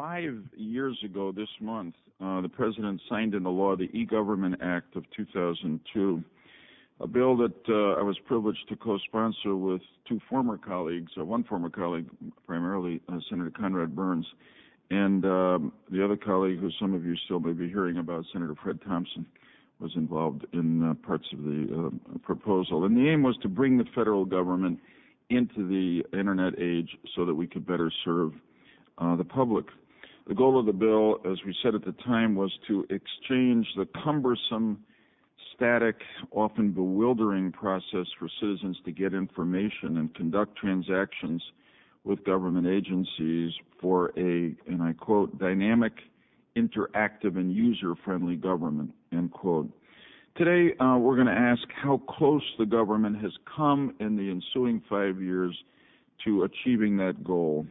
5 years ago this month, the President signed into law the E-Government Act of 2002, a bill that I was privileged to co-sponsor with two former colleagues, one former colleague, primarily Senator Conrad Burns, and the other colleague, who some of you still may be hearing about, Senator Fred Thompson, was involved in parts of the proposal. And the aim was to bring the federal government into the Internet age so that we could better serve the public. The goal of the bill, as we said at the time, was to exchange the cumbersome, static, often bewildering process for citizens to get information and conduct transactions with government agencies for a, and I quote, dynamic, interactive, and user-friendly government, end quote. Today, we're going to ask how close the government has come in the ensuing 5 years to achieving that goal.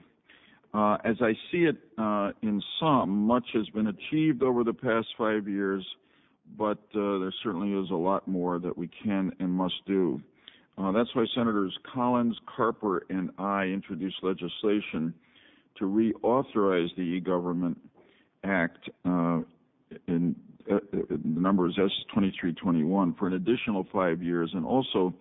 As I see it, in sum, much has been achieved over the past 5 years, but there certainly is a lot more that we can and must do. That's why Senators Collins, Carper, and I introduced legislation to reauthorize the E-Government Act, the number is S-2321, for an additional 5 years, and also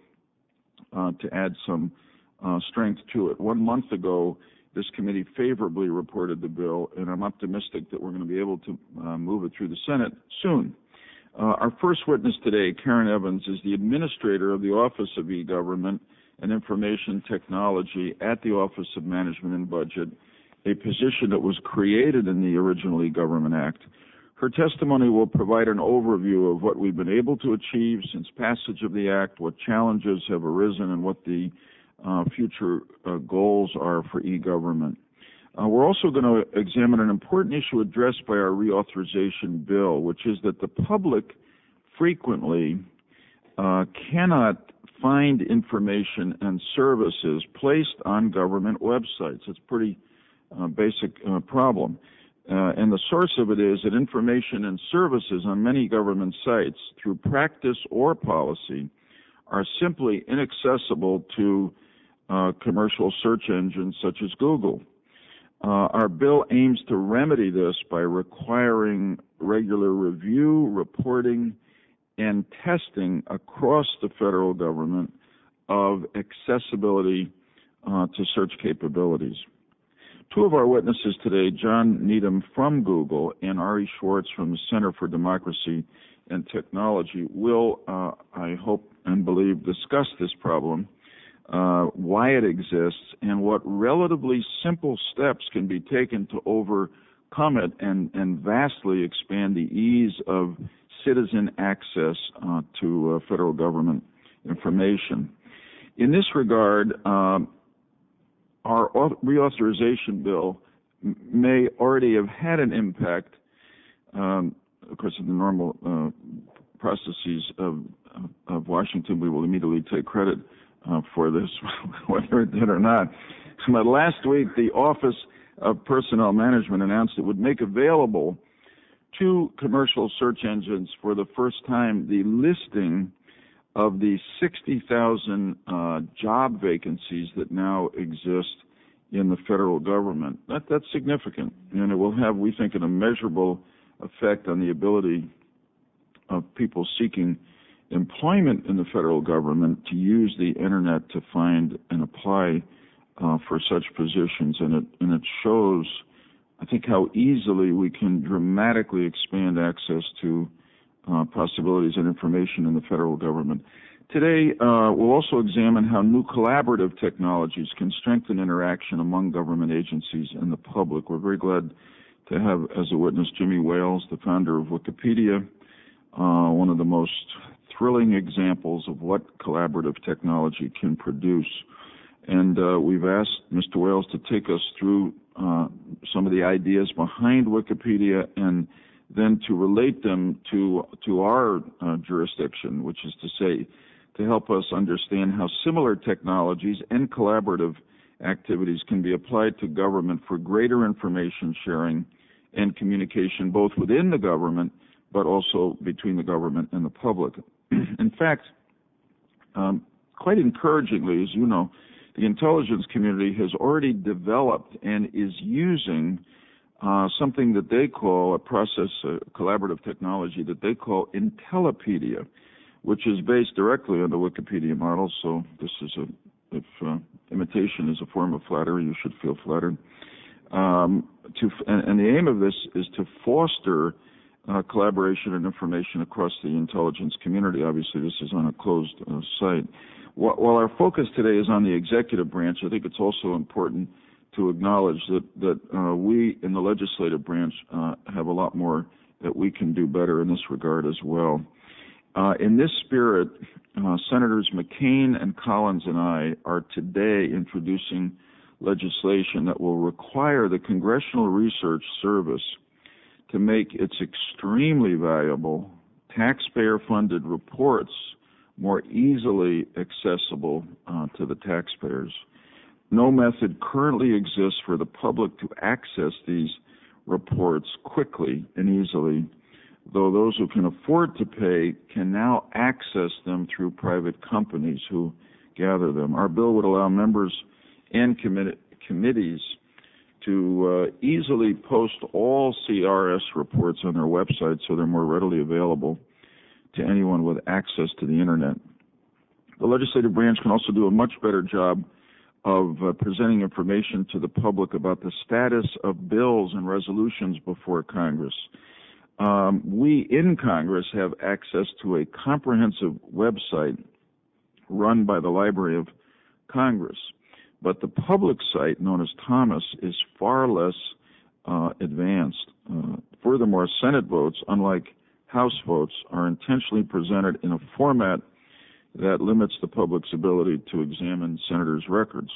to add some strength to it. 1 month ago, this committee favorably reported the bill, and I'm optimistic that we're going to be able to move it through the Senate soon. Our first witness today, Karen Evans, is the administrator of the Office of E-Government and Information Technology at the Office of Management and Budget, a position that was created in the original E-Government Act. Her testimony will provide an overview of what we've been able to achieve since passage of the Act, what challenges have arisen, and what the future goals are for e-government. We're also going to examine an important issue addressed by our reauthorization bill, which is that the public frequently cannot find information and services placed on government websites. It's a pretty basic problem. And the source of it is that information and services on many government sites, through practice or policy, are simply inaccessible to commercial search engines such as Google. Our bill aims to remedy this by requiring regular review, reporting, and testing across the federal government of accessibility to search capabilities. Two of our witnesses today, John Needham from Google and Ari Schwartz from the Center for Democracy and Technology, will, I hope and believe, discuss this problem, why it exists, and what relatively simple steps can be taken to overcome it and vastly expand the ease of citizen access to federal government information. In this regard, our reauthorization bill may already have had an impact, of course, in the normal processes of Washington. We will immediately take credit for this, whether it did or not. But last week, the Office of Personnel Management announced it would make available to commercial search engines for the first time the listing of the 60,000 job vacancies that now exist in the federal government. That's significant, and it will have, we think, an immeasurable effect on the ability of people seeking employment in the federal government to use the Internet to find and apply for such positions. And it shows, I think, how easily we can dramatically expand access to possibilities and information in the federal government. Today, we'll also examine how new collaborative technologies can strengthen interaction among government agencies and the public. We're very glad to have as a witness Jimmy Wales, the founder of Wikipedia, one of the most thrilling examples of what collaborative technology can produce. And we've asked Mr. Wales to take us through some of the ideas behind Wikipedia and then to relate them to our jurisdiction, which is to say, to help us understand how similar technologies and collaborative activities can be applied to government for greater information sharing and communication, both within the government but also between the government and the public. In fact, quite encouragingly, as you know, the intelligence community has already developed and is using something that they call a collaborative technology that they call Intellipedia, which is based directly on the Wikipedia model. So this is if imitation is a form of flattery, you should feel flattered. And the aim of this is to foster collaboration and information across the intelligence community. Obviously, this is on a closed site. While our focus today is on the executive branch, I think it's also important to acknowledge that we in the legislative branch have a lot more that we can do better in this regard as well. In this spirit, Senators McCain and Collins and I are today introducing legislation that will require the Congressional Research Service to make its extremely valuable taxpayer-funded reports more easily accessible to the taxpayers. No method currently exists for the public to access these reports quickly and easily, though those who can afford to pay can now access them through private companies who gather them. Our bill would allow members and committees to easily post all CRS reports on their website so they're more readily available to anyone with access to the Internet. The legislative branch can also do a much better job of presenting information to the public about the status of bills and resolutions before Congress. We in Congress have access to a comprehensive website run by the Library of Congress, but the public site, known as Thomas, is far less advanced. Furthermore, Senate votes, unlike House votes, are intentionally presented in a format that limits the public's ability to examine senators' records,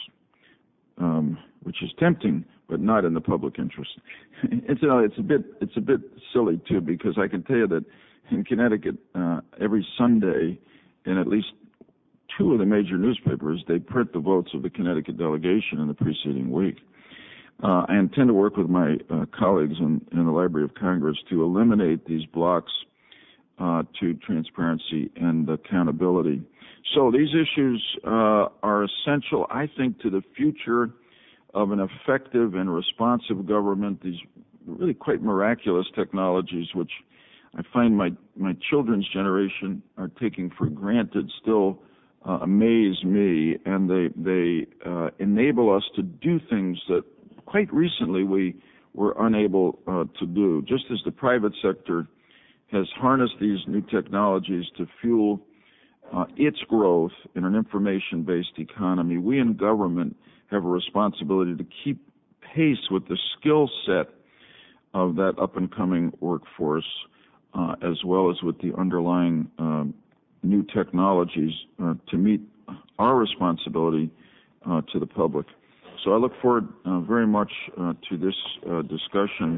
which is tempting, but not in the public interest. It's a bit silly too, because I can tell you that in Connecticut, every Sunday, in at least two of the major newspapers, they print the votes of the Connecticut delegation in the preceding week. I intend to work with my colleagues in the Library of Congress to eliminate these blocks to transparency and accountability. So these issues are essential, I think, to the future of an effective and responsive government. These really quite miraculous technologies, which I find my children's generation are taking for granted, still amaze me, and they enable us to do things that quite recently we were unable to do. Just as the private sector has harnessed these new technologies to fuel its growth in an information-based economy, we in government have a responsibility to keep pace with the skill set of that up-and-coming workforce, as well as with the underlying new technologies to meet our responsibility to the public. So I look forward very much to this discussion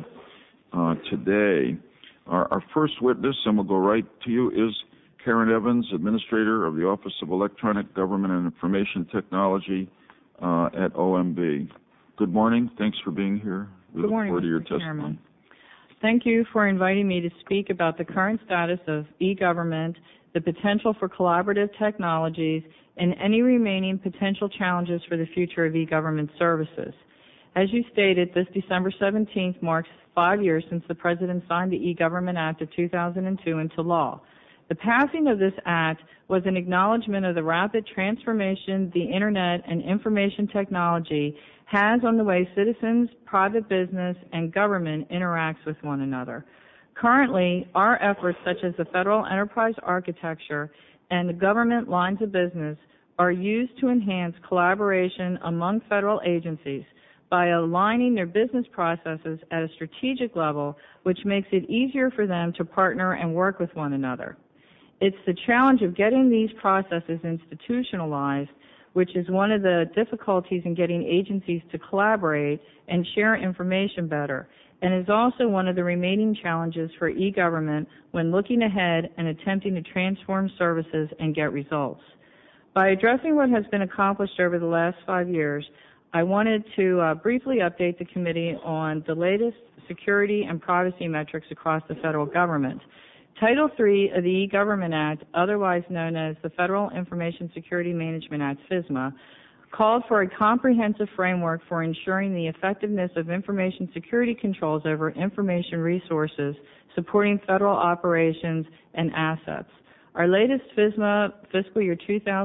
today. Our first witness, and we'll go right to you, is Karen Evans, Administrator of the Office of Electronic Government and Information Technology at OMB. Good morning. Thanks for being here. We Good morning, look forward to your Mr. testimony. Chairman. Thank you for inviting me to speak about the current status of e-government, the potential for collaborative technologies, and any remaining potential challenges for the future of e-government services. As you stated, this December 17th marks 5 years since the President signed the E-Government Act of 2002 into law. The passing of this act was an acknowledgment of the rapid transformation the Internet and information technology has on the way citizens, private business, and government interacts with one another. Currently, our efforts such as the Federal Enterprise Architecture and the government lines of business are used to enhance collaboration among federal agencies by aligning their business processes at a strategic level, which makes it easier for them to partner and work with one another. It's the challenge of getting these processes institutionalized, which is one of the difficulties in getting agencies to collaborate and share information better, and is also one of the remaining challenges for e-government when looking ahead and attempting to transform services and get results. By addressing what has been accomplished over the last 5 years, I wanted to briefly update the committee on the latest security and privacy metrics across the federal government. Title III of the E-Government Act, otherwise known as the Federal Information Security Management Act, FISMA, called for a comprehensive framework for ensuring the effectiveness of information security controls over information resources supporting federal operations and assets. Our latest FISMA fiscal year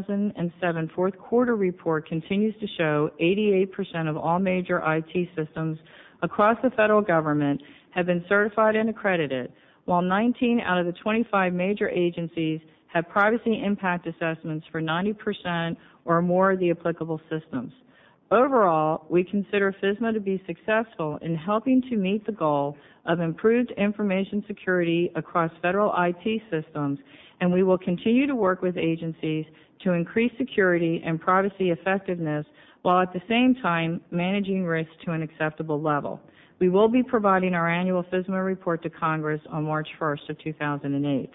2007 fourth quarter report continues to show 88% of all major IT systems across the federal government have been certified and accredited, while 19 out of the 25 major agencies have privacy impact assessments for 90% or more of the applicable systems. Overall, we consider FISMA to be successful in helping to meet the goal of improved information security across federal IT systems, and we will continue to work with agencies to increase security and privacy effectiveness while at the same time managing risk to an acceptable level. We will be providing our annual FISMA report to Congress on March 1st of 2008.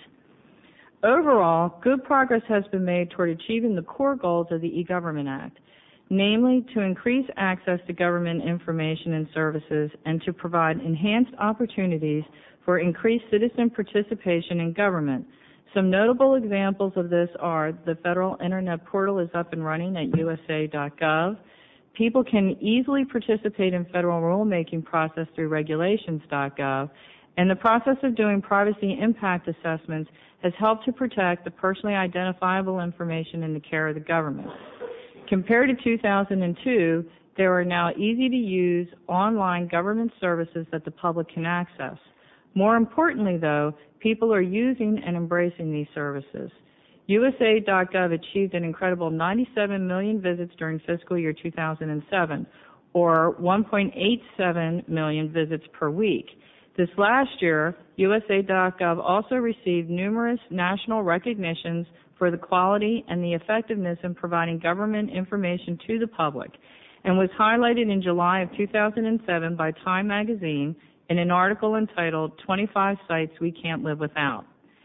Overall, good progress has been made toward achieving the core goals of the E-Government Act, namely to increase access to government information and services and to provide enhanced opportunities for increased citizen participation in government. Some notable examples of this are the federal internet portal is up and running at USA.gov. People can easily participate in federal rulemaking process through regulations.gov, and the process of doing privacy impact assessments has helped to protect the personally identifiable information in the care of the government. Compared to 2002, there are now easy-to-use online government services that the public can access. More importantly, though, people are using and embracing these services. USA.gov achieved an incredible 97 million visits during fiscal year 2007, or 1.87 million visits per week. This last year, USA.gov also received numerous national recognitions for the quality and the effectiveness in providing government information to the public, and was highlighted in July of 2007 by Time magazine in an article entitled 25 Sites We Can't Live Without.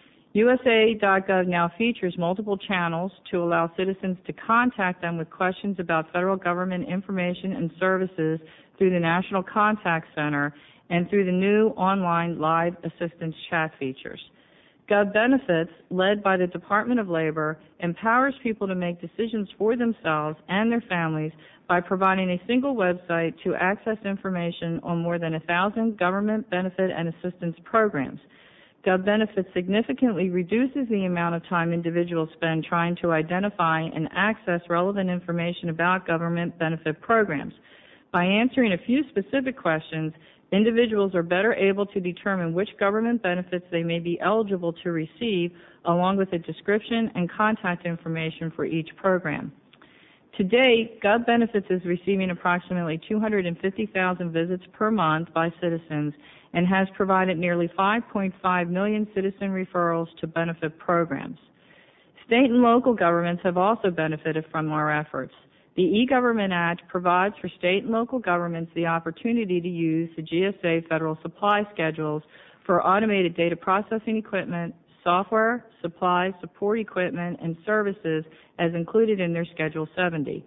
USA.gov now features multiple channels to allow citizens to contact them with questions about federal government information and services through the National Contact Center and through the new online live assistance chat features. Gov Benefits, led by the Department of Labor, empowers people to make decisions for themselves and their families by providing a single website to access information on more than 1,000 government benefit and assistance programs. Gov Benefits significantly reduces the amount of time individuals spend trying to identify and access relevant information about government benefit programs. By answering a few specific questions, individuals are better able to determine which government benefits they may be eligible to receive, along with a description and contact information for each program. To date, Gov Benefits is receiving approximately 250,000 visits per month by citizens and has provided nearly 5.5 million citizen referrals to benefit programs. State and local governments have also benefited from our efforts. The E-Government Act provides for state and local governments the opportunity to use the GSA federal supply schedules for automated data processing equipment, software, supplies, support equipment, and services as included in their Schedule 70.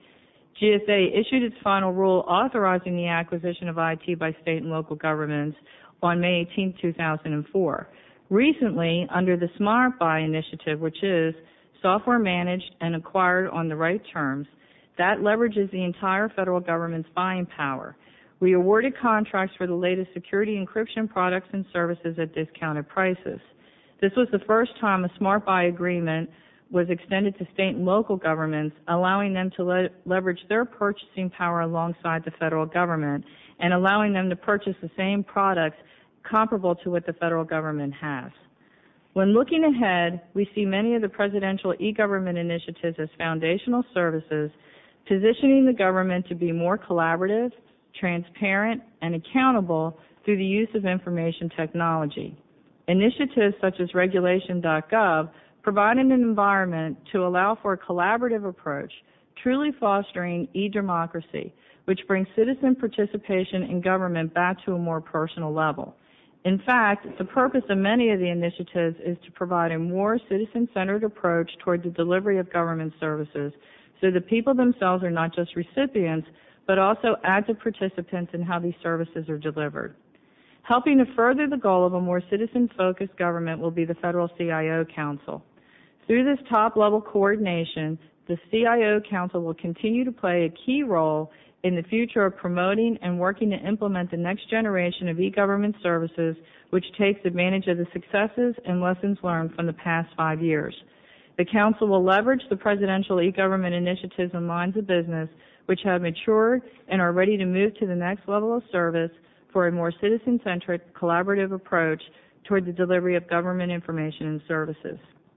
GSA issued its final rule authorizing the acquisition of IT by state and local governments on May 18, 2004. Recently, under the Smart Buy initiative, which is software managed and acquired on the right terms, that leverages the entire federal government's buying power. We awarded contracts for the latest security encryption products and services at discounted prices. This was the first time a Smart Buy agreement was extended to state and local governments, allowing them to leverage their purchasing power alongside the federal government and allowing them to purchase the same products comparable to what the federal government has. When looking ahead, we see many of the presidential e-government initiatives as foundational services, positioning the government to be more collaborative, transparent, and accountable through the use of information technology. Initiatives such as regulation.gov provide an environment to allow for a collaborative approach, truly fostering e-democracy, which brings citizen participation in government back to a more personal level. In fact, the purpose of many of the initiatives is to provide a more citizen-centered approach toward the delivery of government services, so the people themselves are not just recipients, but also active participants in how these services are delivered. Helping to further the goal of a more citizen-focused government will be the Federal CIO Council. Through this top-level coordination, the CIO Council will continue to play a key role in the future of promoting and working to implement the next generation of e-government services, which takes advantage of the successes and lessons learned from the past 5 years. The Council will leverage the presidential e-government initiatives and lines of business which have matured and are ready to move to the next level of service for a more citizen-centric, collaborative approach toward the delivery of government information and services.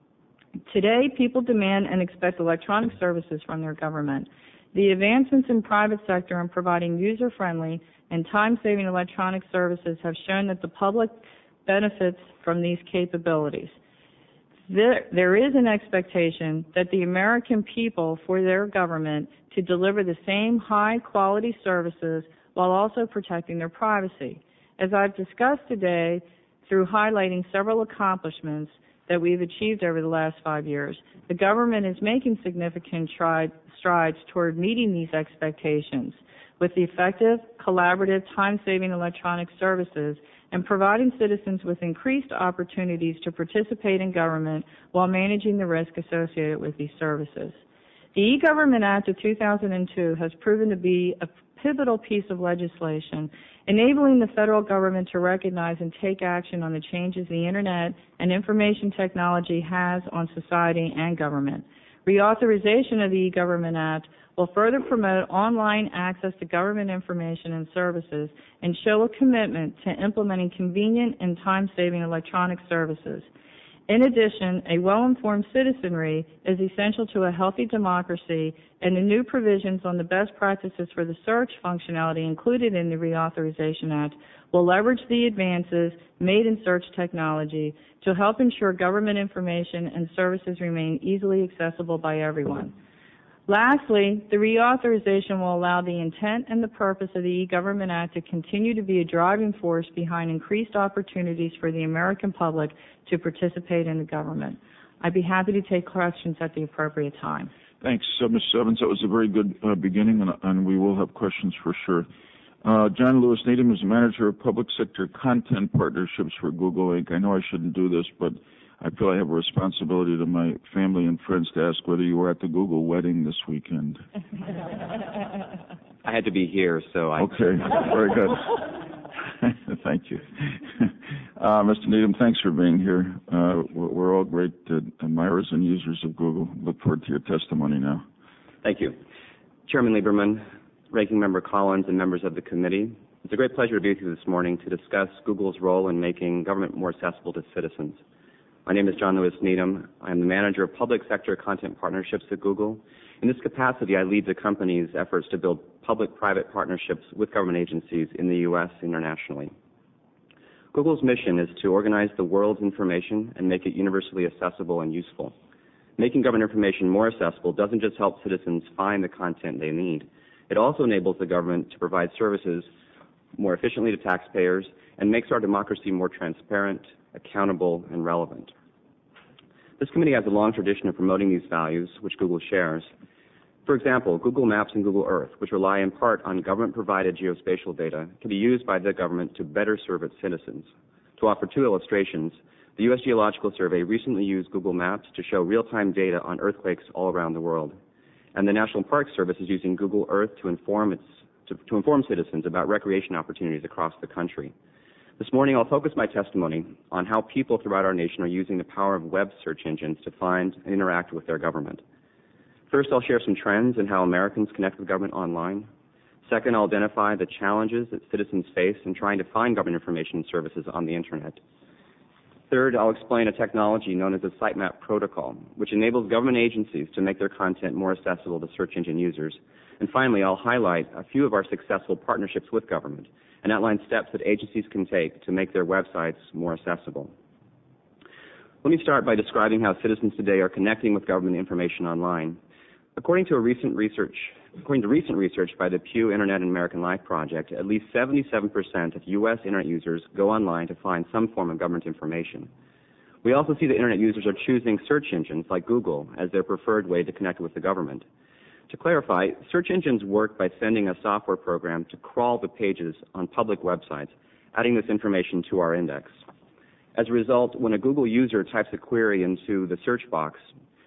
Today, people demand and expect electronic services from their government. The advancements in private sector in providing user-friendly and time-saving electronic services have shown that the public benefits from these capabilities. There is an expectation that the American people for their government to deliver the same high-quality services while also protecting their privacy. As I've discussed today, through highlighting several accomplishments that we've achieved over the last 5 years, the government is making significant strides toward meeting these expectations with the effective, collaborative, time-saving electronic services and providing citizens with increased opportunities to participate in government while managing the risk associated with these services. The E-Government Act of 2002 has proven to be a pivotal piece of legislation, enabling the federal government to recognize and take action on the changes the Internet and information technology has on society and government. Reauthorization of the E-Government Act will further promote online access to government information and services and show a commitment to implementing convenient and time-saving electronic services. In addition, a well-informed citizenry is essential to a healthy democracy, and the new provisions on the best practices for the search functionality included in the Reauthorization Act will leverage the advances made in search technology to help ensure government information and services remain easily accessible by everyone. Lastly, the reauthorization will allow the intent and the purpose of the E-Government Act to continue to be a driving force behind increased opportunities for the American public to participate in the government. I'd be happy to take questions at the appropriate time. Thanks, Ms. Evans. That was a very good beginning, and we will have questions for sure. John Lewis Needham is manager of public sector content partnerships for Google Inc. I know I shouldn't do this, but I feel I have a responsibility to my family and friends to ask whether you were at the Google wedding this weekend. I had to be here, so I... Okay, very good. Thank you. Mr. Needham, thanks for being here. We're all great admirers and users of Google. Look forward to your testimony now. Thank you. Chairman Lieberman, Ranking Member Collins, and members of the committee, it's a great pleasure to be with you this morning to discuss Google's role in making government more accessible to citizens. My name is John Lewis Needham. I am the manager of public sector content partnerships at Google. In this capacity, I lead the company's efforts to build public-private partnerships with government agencies in the U.S. and internationally. Google's mission is to organize the world's information and make it universally accessible and useful. Making government information more accessible doesn't just help citizens find the content they need. It also enables the government to provide services more efficiently to taxpayers and makes our democracy more transparent, accountable, and relevant. This committee has a long tradition of promoting these values, which Google shares. For example, Google Maps and Google Earth, which rely in part on government-provided geospatial data, can be used by the government to better serve its citizens. To offer two illustrations, the U.S. Geological Survey recently used Google Maps to show real-time data on earthquakes all around the world. And the National Park Service is using Google Earth to inform citizens about recreation opportunities across the country. This morning, I'll focus my testimony on how people throughout our nation are using the power of web search engines to find and interact with their government. First, I'll share some trends in how Americans connect with government online. Second, I'll identify the challenges that citizens face in trying to find government information and services on the Internet. Third, I'll explain a technology known as the Sitemap Protocol, which enables government agencies to make their content more accessible to search engine users. And finally, I'll highlight a few of our successful partnerships with government and outline steps that agencies can take to make their websites more accessible. Let me start by describing how citizens today are connecting with government information online. According to recent research by the Pew Internet and American Life Project, at least 77% of U.S. Internet users go online to find some form of government information. We also see that Internet users are choosing search engines like Google as their preferred way to connect with the government. To clarify, search engines work by sending a software program to crawl the pages on public websites, adding this information to our index. As a result, when a Google user types a query into the search box,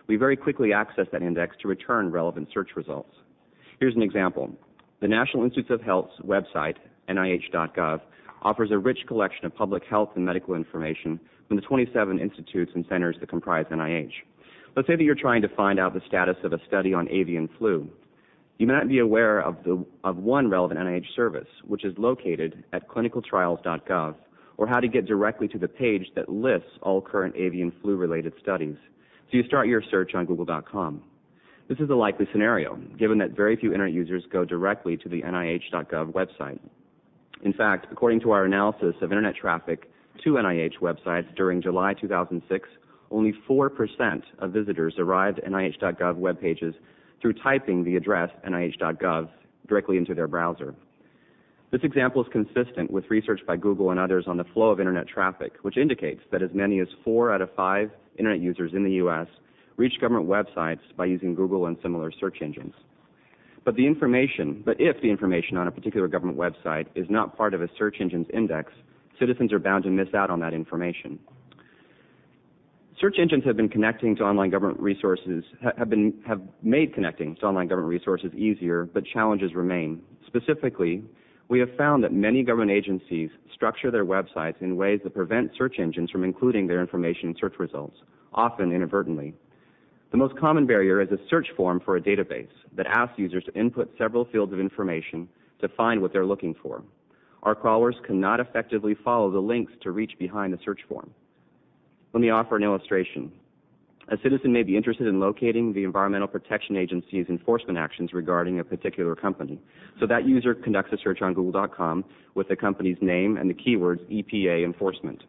we very quickly access that index to return relevant search results. Here's an example. The National Institutes of Health's website, nih.gov, offers a rich collection of public health and medical information from the 27 institutes and centers that comprise NIH. Let's say that you're trying to find out the status of a study on avian flu. You may not be aware of one relevant NIH service, which is located at clinicaltrials.gov, or how to get directly to the page that lists all current avian flu-related studies. So you start your search on google.com. This is a likely scenario, given that very few Internet users go directly to the nih.gov website. In fact, according to our analysis of Internet traffic to NIH websites during July 2006, only 4% of visitors arrived at nih.gov web pages through typing the address nih.gov directly into their browser. This example is consistent with research by Google and others on the flow of Internet traffic, which indicates that as many as 4 out of 5 Internet users in the U.S. reach government websites by using Google and similar search engines. But if the information on a particular government website is not part of a search engine's index, citizens are bound to miss out on that information. Search engines have been connecting to online government resources, have made connecting to online government resources easier, but challenges remain. Specifically, we have found that many government agencies structure their websites in ways that prevent search engines from including their information in search results, often inadvertently. The most common barrier is a search form for a database that asks users to input several fields of information to find what they're looking for. Our crawlers cannot effectively follow the links to reach behind the search form. Let me offer an illustration. A citizen may be interested in locating the Environmental Protection Agency's enforcement actions regarding a particular company. So that user conducts a search on google.com with the company's name and the keywords EPA enforcement.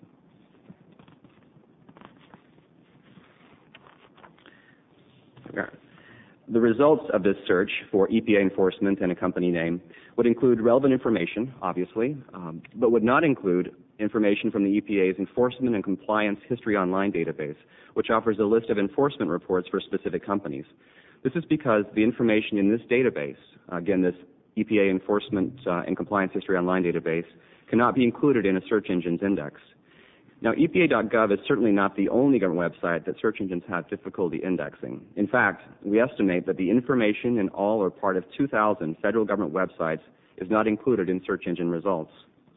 The results of this search for EPA enforcement and a company name would include relevant information, obviously, but would not include information from the EPA's Enforcement and Compliance History Online database, which offers a list of enforcement reports for specific companies. This is because the information in this database, again, this EPA Enforcement and Compliance History Online database, cannot be included in a search engine's index. Now, EPA.gov is certainly not the only government website that search engines have difficulty indexing. In fact, we estimate that the information in all or part of 2,000 federal government websites is not included in search engine results.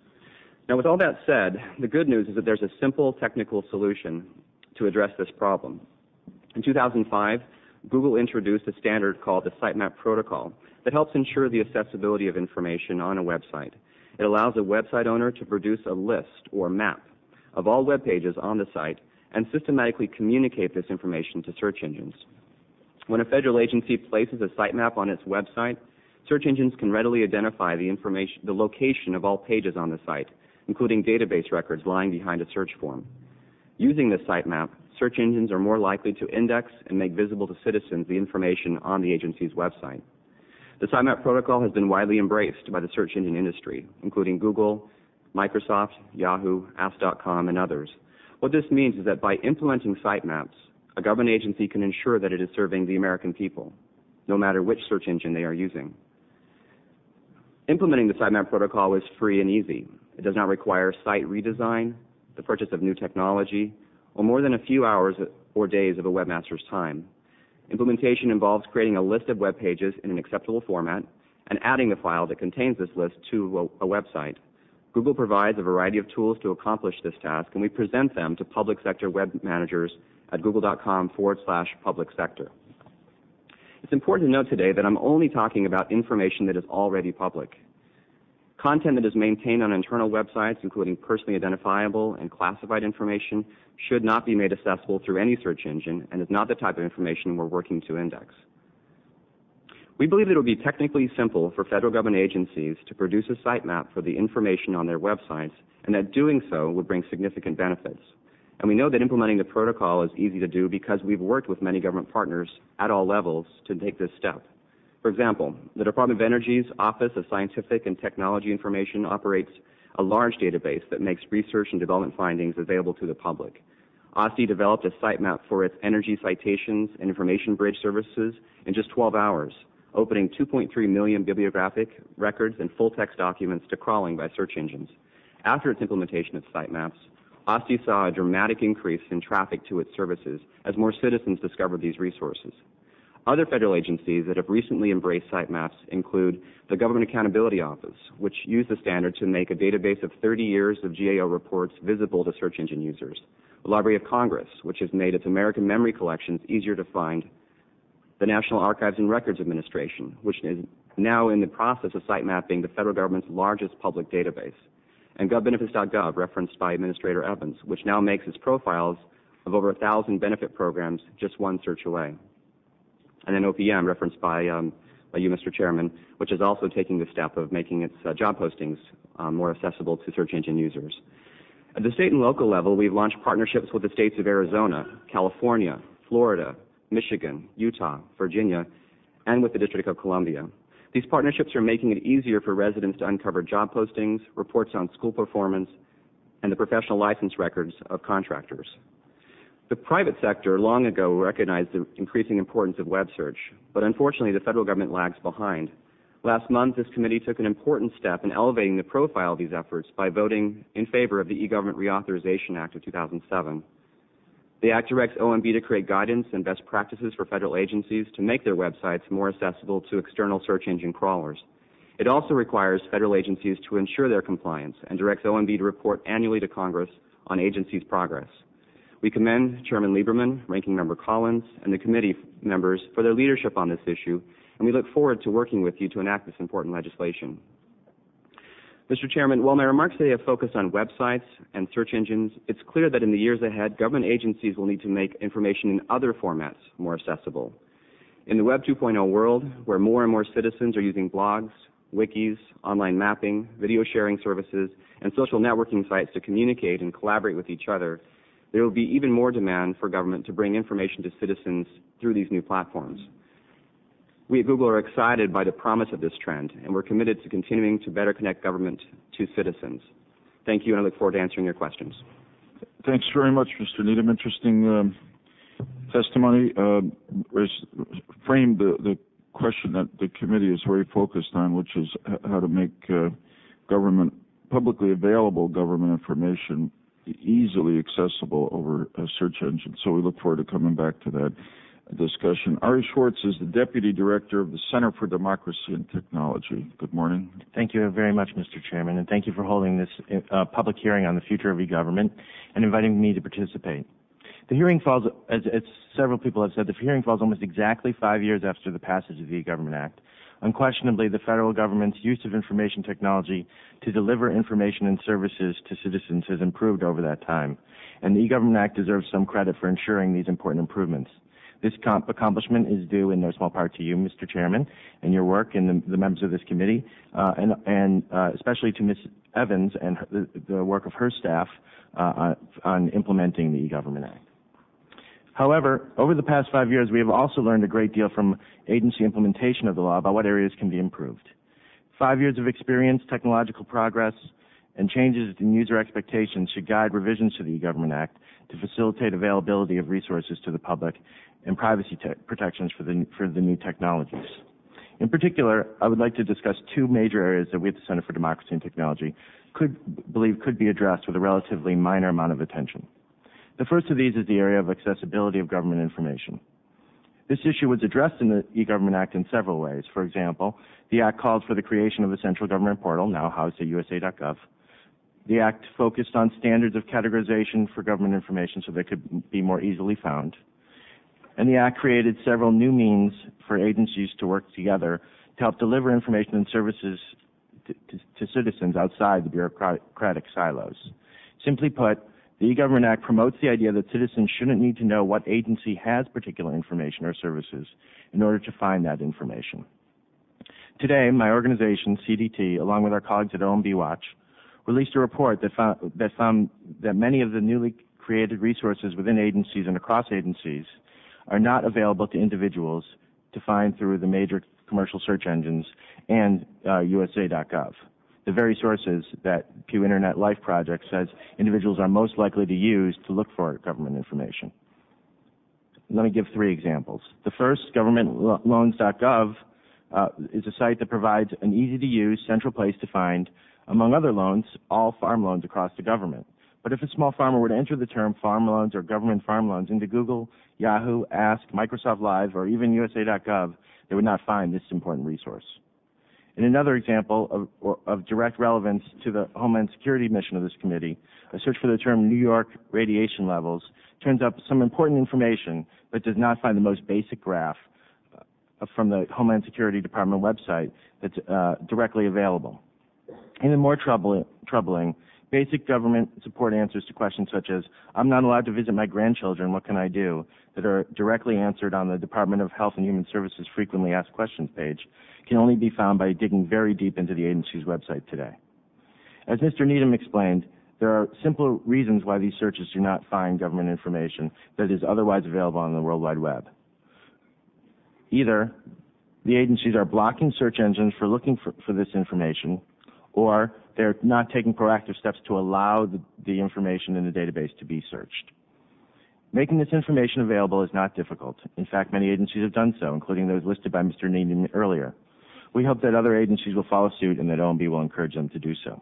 Now, with all that said, the good news is that there's a simple technical solution to address this problem. In 2005, Google introduced a standard called the Sitemap Protocol that helps ensure the accessibility of information on a website. It allows a website owner to produce a list or map of all web pages on the site and systematically communicate this information to search engines. When a federal agency places a sitemap on its website, search engines can readily identify the location of all pages on the site, including database records lying behind a search form. Using this sitemap, search engines are more likely to index and make visible to citizens the information on the agency's website. The Sitemap protocol has been widely embraced by the search engine industry, including Google, Microsoft, Yahoo, Ask.com, and others. What this means is that by implementing sitemaps, a government agency can ensure that it is serving the American people, no matter which search engine they are using. Implementing the Sitemap protocol is free and easy. It does not require site redesign, the purchase of new technology, or more than a few hours or days of a webmaster's time. Implementation involves creating a list of web pages in an acceptable format and adding the file that contains this list to a website. Google provides a variety of tools to accomplish this task, and we present them to public sector web managers at google.com/public sector. It's important to note today that I'm only talking about information that is already public. Content that is maintained on internal websites, including personally identifiable and classified information, should not be made accessible through any search engine and is not the type of information we're working to index. We believe that it would be technically simple for federal government agencies to produce a sitemap for the information on their websites, and that doing so would bring significant benefits. And we know that implementing the protocol is easy to do because we've worked with many government partners at all levels to take this step. For example, the Department of Energy's Office of Scientific and Technology Information operates a large database that makes research and development findings available to the public. OSDI developed a sitemap for its energy citations and information bridge services in just 12 hours, opening 2.3 million bibliographic records and full-text documents to crawling by search engines. After its implementation of sitemaps, OSCE saw a dramatic increase in traffic to its services as more citizens discovered these resources. Other federal agencies that have recently embraced sitemaps include the Government Accountability Office, which used the standard to make a database of 30 years of GAO reports visible to search engine users. The Library of Congress, which has made its American memory collections easier to find. The National Archives and Records Administration, which is now in the process of sitemapping the federal government's largest public database. And GovBenefits.gov, referenced by Administrator Evans, which now makes its profiles of over 1,000 benefit programs just one search away. And then OPM, referenced by you, Mr. Chairman, which is also taking the step of making its job postings more accessible to search engine users. At the state and local level, we've launched partnerships with the states of Arizona, California, Florida, Michigan, Utah, Virginia, and with the District of Columbia. These partnerships are making it easier for residents to uncover job postings, reports on school performance, and the professional license records of contractors. The private sector long ago recognized the increasing importance of web search, but unfortunately the federal government lags behind. Last month, this committee took an important step in elevating the profile of these efforts by voting in favor of the E-Government Reauthorization Act of 2007. The Act directs OMB to create guidance and best practices for federal agencies to make their websites more accessible to external search engine crawlers. It also requires federal agencies to ensure their compliance and directs OMB to report annually to Congress on agencies' progress. We commend Chairman Lieberman, Ranking Member Collins, and the committee members for their leadership on this issue, and we look forward to working with you to enact this important legislation. Mr. Chairman, while my remarks today have focused on websites and search engines, it's clear that in the years ahead, government agencies will need to make information in other formats more accessible. In the Web 2.0 world, where more and more citizens are using blogs, wikis, online mapping, video sharing services, and social networking sites to communicate and collaborate with each other, there will be even more demand for government to bring information to citizens through these new platforms. We at Google are excited by the promise of this trend, and we're committed to continuing to better connect government to citizens. Thank you, and I look forward to answering your questions. Thanks very much, Mr. Needham. Interesting testimony. Framed the question that the committee is very focused on, which is how to make government, publicly available government information easily accessible over a search engine. So we look forward to coming back to that discussion. Ari Schwartz is the Deputy Director of the Center for Democracy and Technology. Good morning. Thank you very much, Mr. Chairman, and thank you for holding this public hearing on the future of e-government and inviting me to participate. The hearing falls, as several people have said, the hearing falls almost exactly 5 years after the passage of the E-Government Act. Unquestionably, the federal government's use of information technology to deliver information and services to citizens has improved over that time, and the E-Government Act deserves some credit for ensuring these important improvements. This accomplishment is due in no small part to you, Mr. Chairman, and your work and the members of this committee, and especially to Ms. Evans and the work of her staff on implementing the E-Government Act. However, over the past 5 years, we have also learned a great deal from agency implementation of the law about what areas can be improved. 5 years of experience, technological progress, and changes in user expectations should guide revisions to the E-Government Act to facilitate availability of resources to the public and privacy protections for the new technologies. In particular, I would like to discuss two major areas that we at the Center for Democracy and Technology believe could be addressed with a relatively minor amount of attention. The first of these is the area of accessibility of government information. This issue was addressed in the E-Government Act in several ways. For example, the Act called for the creation of a central government portal, now housed at USA.gov. The Act focused on standards of categorization for government information so they could be more easily found. And the Act created several new means for agencies to work together to help deliver information and services to citizens outside the bureaucratic silos. Simply put, the E-Government Act promotes the idea that citizens shouldn't need to know what agency has particular information or services in order to find that information. Today, my organization, CDT, along with our colleagues at OMB Watch, released a report that found that many of the newly created resources within agencies and across agencies are not available to individuals to find through the major commercial search engines and USA.gov, the very sources that Pew Internet Life Project says individuals are most likely to use to look for government information. Let me give three examples. The first, governmentloans.gov, is a site that provides an easy-to-use central place to find, among other loans, all farm loans across the government. But if a small farmer were to enter the term farm loans or government farm loans into Google, Yahoo, Ask, Microsoft Live, or even USA.gov, they would not find this important resource. In another example of direct relevance to the Homeland Security mission of this committee, a search for the term New York radiation levels turns up some important information, but does not find the most basic graph from the Homeland Security Department website that's directly available. Even more troubling, basic government support answers to questions such as, I'm not allowed to visit my grandchildren, what can I do?, that are directly answered on the Department of Health and Human Services frequently asked questions page can only be found by digging very deep into the agency's website today. As Mr. Needham explained, there are simple reasons why these searches do not find government information that is otherwise available on the World Wide Web. Either the agencies are blocking search engines for looking for this information, or they're not taking proactive steps to allow the information in the database to be searched. Making this information available is not difficult. In fact, many agencies have done so, including those listed by Mr. Needham earlier. We hope that other agencies will follow suit and that OMB will encourage them to do so.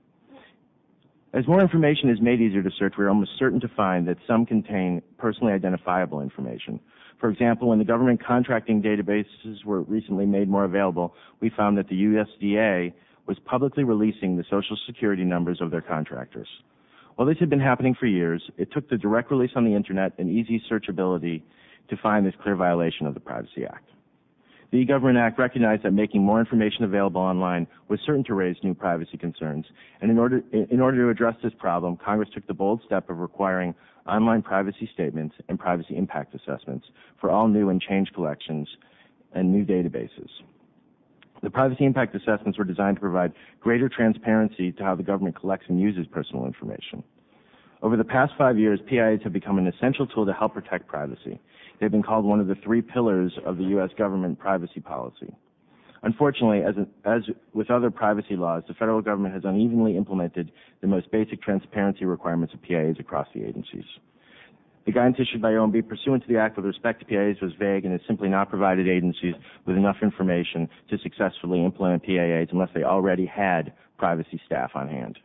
As more information is made easier to search, we are almost certain to find that some contain personally identifiable information. For example, when the government contracting databases were recently made more available, we found that the USDA was publicly releasing the Social Security numbers of their contractors. While this had been happening for years, it took the direct release on the Internet and easy searchability to find this clear violation of the Privacy Act. The E-Government Act recognized that making more information available online was certain to raise new privacy concerns, and in order to address this problem, Congress took the bold step of requiring online privacy statements and privacy impact assessments for all new and changed collections and new databases. The privacy impact assessments were designed to provide greater transparency to how the government collects and uses personal information. Over the past 5 years, PIAs have become an essential tool to help protect privacy. They've been called one of the 3 pillars of the U.S. government privacy policy. Unfortunately, as with other privacy laws, the federal government has unevenly implemented the most basic transparency requirements of PIAs across the agencies. The guidance issued by OMB pursuant to the Act with respect to PIAs was vague and has simply not provided agencies with enough information to successfully implement PIAs unless they already had privacy staff on hand.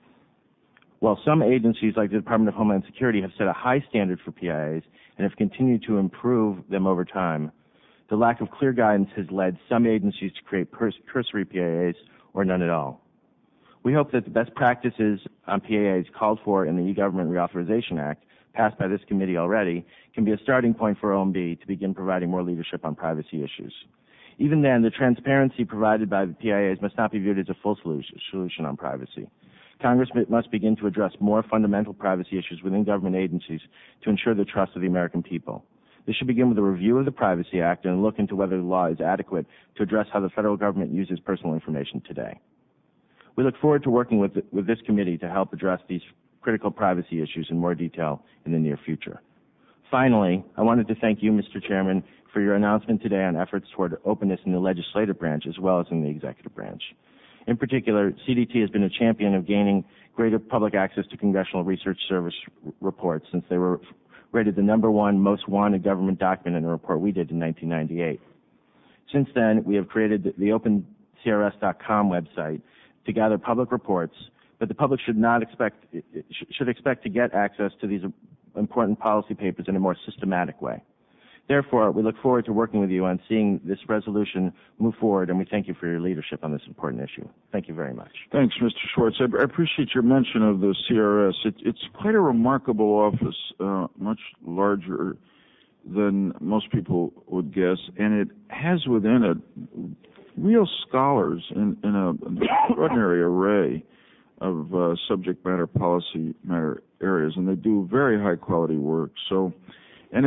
While some agencies like the Department of Homeland Security have set a high standard for PIAs and have continued to improve them over time, the lack of clear guidance has led some agencies to create cursory PIAs or none at all. We hope that the best practices on PIAs called for in the E-Government Reauthorization Act, passed by this committee already, can be a starting point for OMB to begin providing more leadership on privacy issues. Even then, the transparency provided by the PIAs must not be viewed as a full solution on privacy. Congress must begin to address more fundamental privacy issues within government agencies to ensure the trust of the American people. This should begin with a review of the Privacy Act and a look into whether the law is adequate to address how the federal government uses personal information today. We look forward to working with this committee to help address these critical privacy issues in more detail in the near future. Finally, I wanted to thank you, Mr. Chairman, for your announcement today on efforts toward openness in the legislative branch as well as in the executive branch. In particular, CDT has been a champion of gaining greater public access to Congressional Research Service reports since they were rated the #1 most wanted government document in a report we did in 1998. Since then, we have created the OpenCRS.com website to gather public reports, but the public should expect to get access to these important policy papers in a more systematic way. Therefore, we look forward to working with you on seeing this resolution move forward, and we thank you for your leadership on this important issue. Thank you very much. Thanks, Mr. Schwartz. I appreciate your mention of the CRS. It's quite a remarkable office, much larger than most people would guess, and it has within it real scholars in an extraordinary array of subject matter, policy matter areas, and they do very high quality work. So, and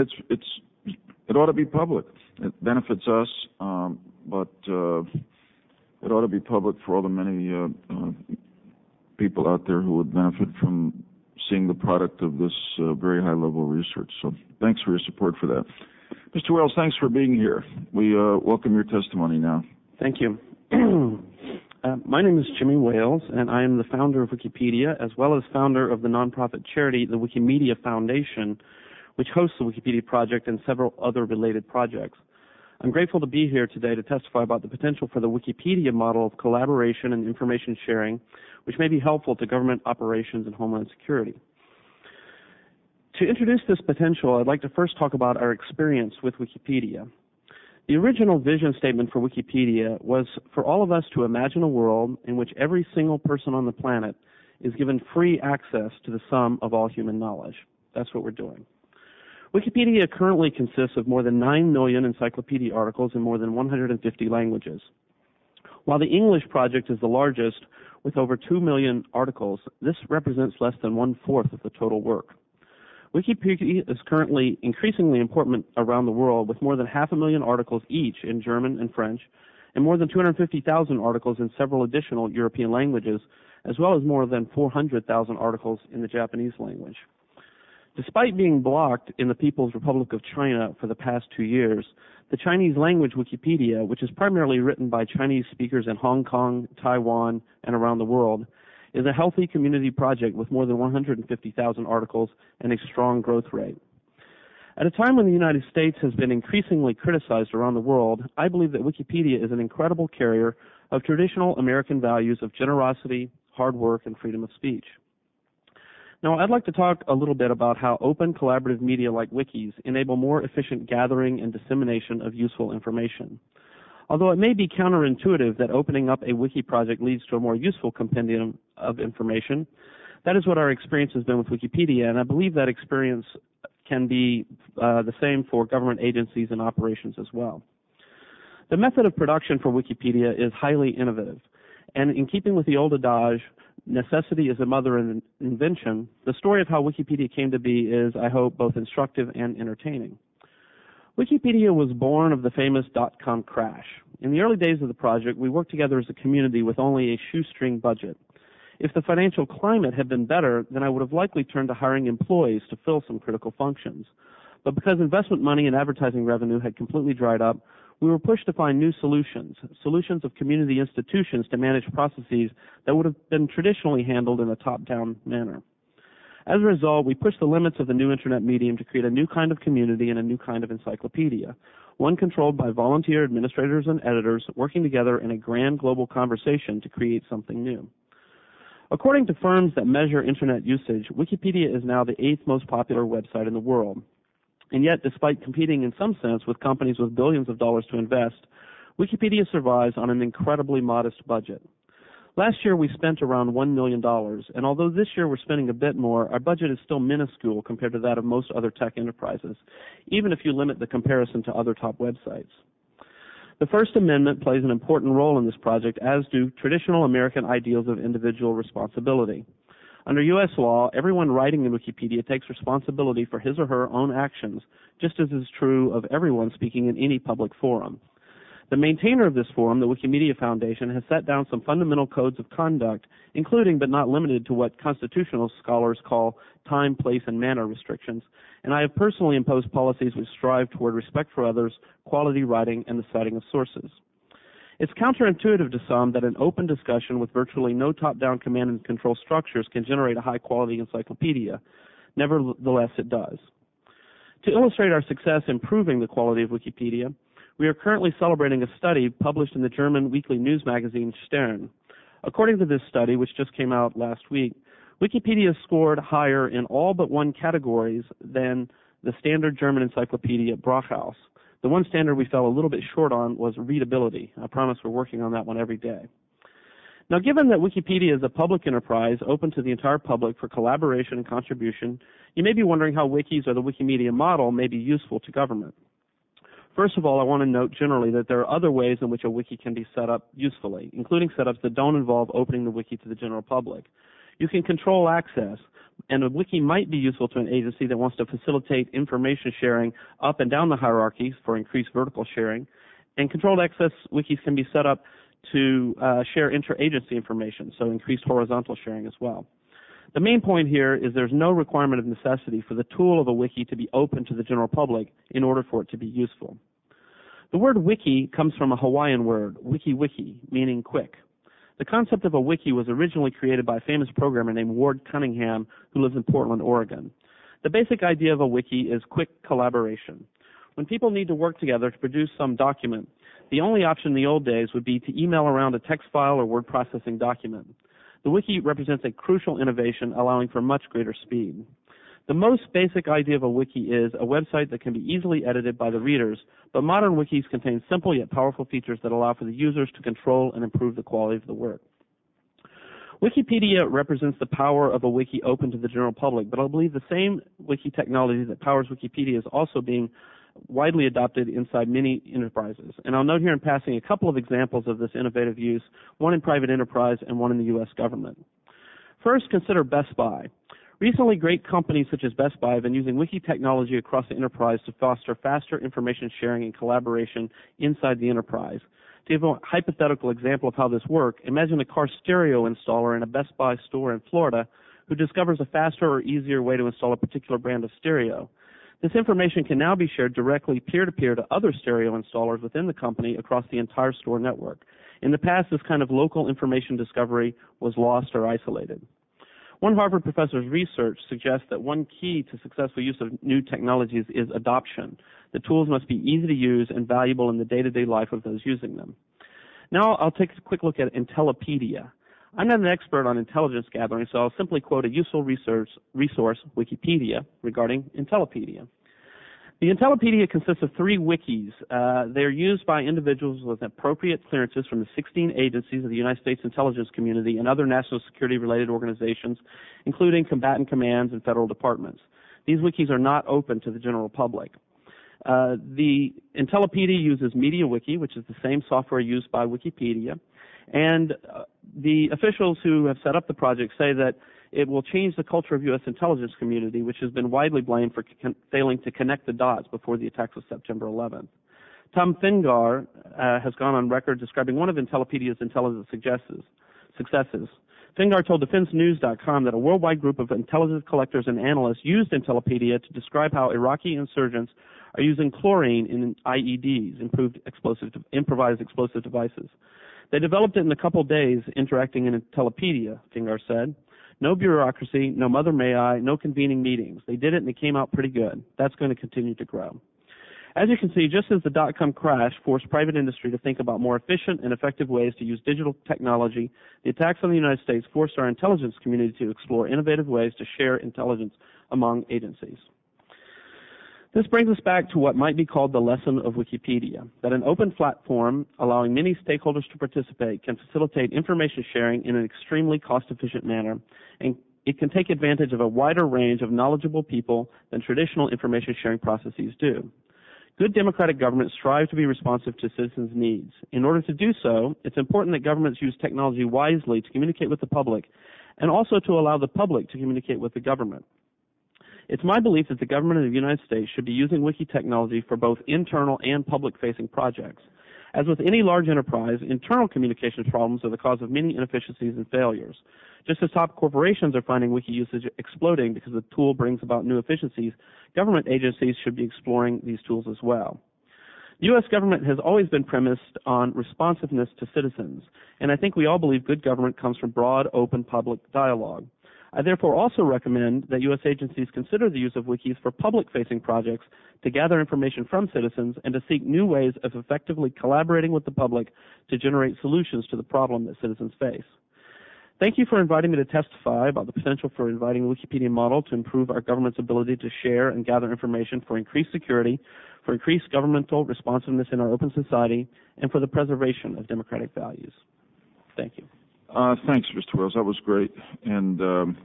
it ought to be public. It benefits us, but it ought to be public for all the many people out there who would benefit from seeing the product of this very high level research. So thanks for your support for that. Mr. Wales, thanks for being here. We welcome your testimony now. Thank you. My name is Jimmy Wales, and I am the founder of Wikipedia, as well as founder of the nonprofit charity, the Wikimedia Foundation, which hosts the Wikipedia project and several other related projects. I'm grateful to be here today to testify about the potential for the Wikipedia model of collaboration and information sharing, which may be helpful to government operations and homeland security. To introduce this potential, I'd like to first talk about our experience with Wikipedia. The original vision statement for Wikipedia was for all of us to imagine a world in which every single person on the planet is given free access to the sum of all human knowledge. That's what we're doing. Wikipedia currently consists of more than 9 million encyclopedia articles in more than 150 languages. While the English project is the largest, with over 2 million articles, this represents less than 1/4 of the total work. Wikipedia is currently increasingly important around the world, with more than 500,000 articles each in German and French, and more than 250,000 articles in several additional European languages, as well as more than 400,000 articles in the Japanese language. Despite being blocked in the People's Republic of China for the past 2 years, the Chinese language Wikipedia, which is primarily written by Chinese speakers in Hong Kong, Taiwan, and around the world, is a healthy community project with more than 150,000 articles and a strong growth rate. At a time when the United States has been increasingly criticized around the world, I believe that Wikipedia is an incredible carrier of traditional American values of generosity, hard work, and freedom of speech. Now, I'd like to talk a little bit about how open collaborative media like wikis enable more efficient gathering and dissemination of useful information. Although it may be counterintuitive that opening up a wiki project leads to a more useful compendium of information, that is what our experience has been with Wikipedia, and I believe that experience can be the same for government agencies and operations as well. The method of production for Wikipedia is highly innovative, and in keeping with the old adage, necessity is the mother of invention, the story of how Wikipedia came to be is, I hope, both instructive and entertaining. Wikipedia was born of the famous .com crash. In the early days of the project, we worked together as a community with only a shoestring budget. If the financial climate had been better, then I would have likely turned to hiring employees to fill some critical functions. But because investment money and advertising revenue had completely dried up, we were pushed to find new solutions of community institutions to manage processes that would have been traditionally handled in a top-down manner. As a result, we pushed the limits of the new Internet medium to create a new kind of community and a new kind of encyclopedia, one controlled by volunteer administrators and editors working together in a grand global conversation to create something new. According to firms that measure Internet usage, Wikipedia is now the 8th most popular website in the world. And yet, despite competing in some sense with companies with billions of dollars to invest, Wikipedia survives on an incredibly modest budget. Last year, we spent around $1 million, and although this year we're spending a bit more, our budget is still minuscule compared to that of most other tech enterprises, even if you limit the comparison to other top websites. The First Amendment plays an important role in this project, as do traditional American ideals of individual responsibility. Under U.S. law, everyone writing in Wikipedia takes responsibility for his or her own actions, just as is true of everyone speaking in any public forum. The maintainer of this forum, the Wikimedia Foundation, has set down some fundamental codes of conduct, including but not limited to what constitutional scholars call time, place, and manner restrictions, and I have personally imposed policies which strive toward respect for others, quality writing, and the citing of sources. It's counterintuitive to some that an open discussion with virtually no top-down command and control structures can generate a high-quality encyclopedia. Nevertheless, it does. To illustrate our success improving the quality of Wikipedia, we are currently celebrating a study published in the German weekly news magazine Stern. According to this study, which just came out last week, Wikipedia scored higher in all but one categories than the standard German encyclopedia Brauhaus. The one standard we fell a little bit short on was readability. I promise we're working on that one every day. Now, given that Wikipedia is a public enterprise open to the entire public for collaboration and contribution, you may be wondering how wikis or the Wikimedia model may be useful to government. First of all, I want to note generally that there are other ways in which a wiki can be set up usefully, including setups that don't involve opening the wiki to the general public. You can control access, and a wiki might be useful to an agency that wants to facilitate information sharing up and down the hierarchies for increased vertical sharing. And controlled access wikis can be set up to share interagency information, so increased horizontal sharing as well. The main point here is there's no requirement of necessity for the tool of a wiki to be open to the general public in order for it to be useful. The word wiki comes from a Hawaiian word, wiki, meaning quick. The concept of a wiki was originally created by a famous programmer named Ward Cunningham, who lives in Portland, Oregon. The basic idea of a wiki is quick collaboration. When people need to work together to produce some document, the only option in the old days would be to email around a text file or word processing document. The wiki represents a crucial innovation allowing for much greater speed. The most basic idea of a wiki is a website that can be easily edited by the readers, but modern wikis contain simple yet powerful features that allow for the users to control and improve the quality of the work. Wikipedia represents the power of a wiki open to the general public, but I believe the same wiki technology that powers Wikipedia is also being widely adopted inside many enterprises. And I'll note here in passing a couple of examples of this innovative use, one in private enterprise and one in the U.S. government. First, consider Best Buy. Recently, great companies such as Best Buy have been using wiki technology across the enterprise to foster faster information sharing and collaboration inside the enterprise. To give a hypothetical example of how this works, imagine a car stereo installer in a Best Buy store in Florida who discovers a faster or easier way to install a particular brand of stereo. This information can now be shared directly peer-to-peer to other stereo installers within the company across the entire store network. In the past, this kind of local information discovery was lost or isolated. One Harvard professor's research suggests that one key to successful use of new technologies is adoption. The tools must be easy to use and valuable in the day-to-day life of those using them. Now I'll take a quick look at Intellipedia. I'm not an expert on intelligence gathering, so I'll simply quote a useful resource, Wikipedia, regarding Intellipedia. The Intellipedia consists of 3 wikis. They are used by individuals with appropriate clearances from the 16 agencies of the United States intelligence community and other national security-related organizations, including combatant commands and federal departments. These wikis are not open to the general public. The Intellipedia uses MediaWiki, which is the same software used by Wikipedia, and the officials who have set up the project say that it will change the culture of U.S. intelligence community, which has been widely blamed for failing to connect the dots before the attacks of September 11th. Tom Fingar has gone on record describing one of Intellipedia's intelligence successes. Fingar told DefenseNews.com that a worldwide group of intelligence collectors and analysts used Intellipedia to describe how Iraqi insurgents are using chlorine in IEDs, improvised explosive devices. They developed it in a couple days interacting in Intellipedia, Fingar said. No bureaucracy, no mother may I, no convening meetings. They did it and it came out pretty good. That's going to continue to grow. As you can see, just as the dot-com crash forced private industry to think about more efficient and effective ways to use digital technology, the attacks on the United States forced our intelligence community to explore innovative ways to share intelligence among agencies. This brings us back to what might be called the lesson of Wikipedia, that an open platform allowing many stakeholders to participate can facilitate information sharing in an extremely cost-efficient manner, and it can take advantage of a wider range of knowledgeable people than traditional information sharing processes do. Good democratic governments strive to be responsive to citizens' needs. In order to do so, it's important that governments use technology wisely to communicate with the public and also to allow the public to communicate with the government. It's my belief that the government of the United States should be using wiki technology for both internal and public-facing projects. As with any large enterprise, internal communications problems are the cause of many inefficiencies and failures. Just as top corporations are finding wiki usage exploding because the tool brings about new efficiencies, government agencies should be exploring these tools as well. The U.S. government has always been premised on responsiveness to citizens, and I think we all believe good government comes from broad, open public dialogue. I therefore also recommend that U.S. agencies consider the use of wikis for public-facing projects to gather information from citizens and to seek new ways of effectively collaborating with the public to generate solutions to the problem that citizens face. Thank you for inviting me to testify about the potential for inviting the Wikipedia model to improve our government's ability to share and gather information for increased security, for increased governmental responsiveness in our open society, and for the preservation of democratic values. Thank you. Thanks, Mr. Wells. That was great. And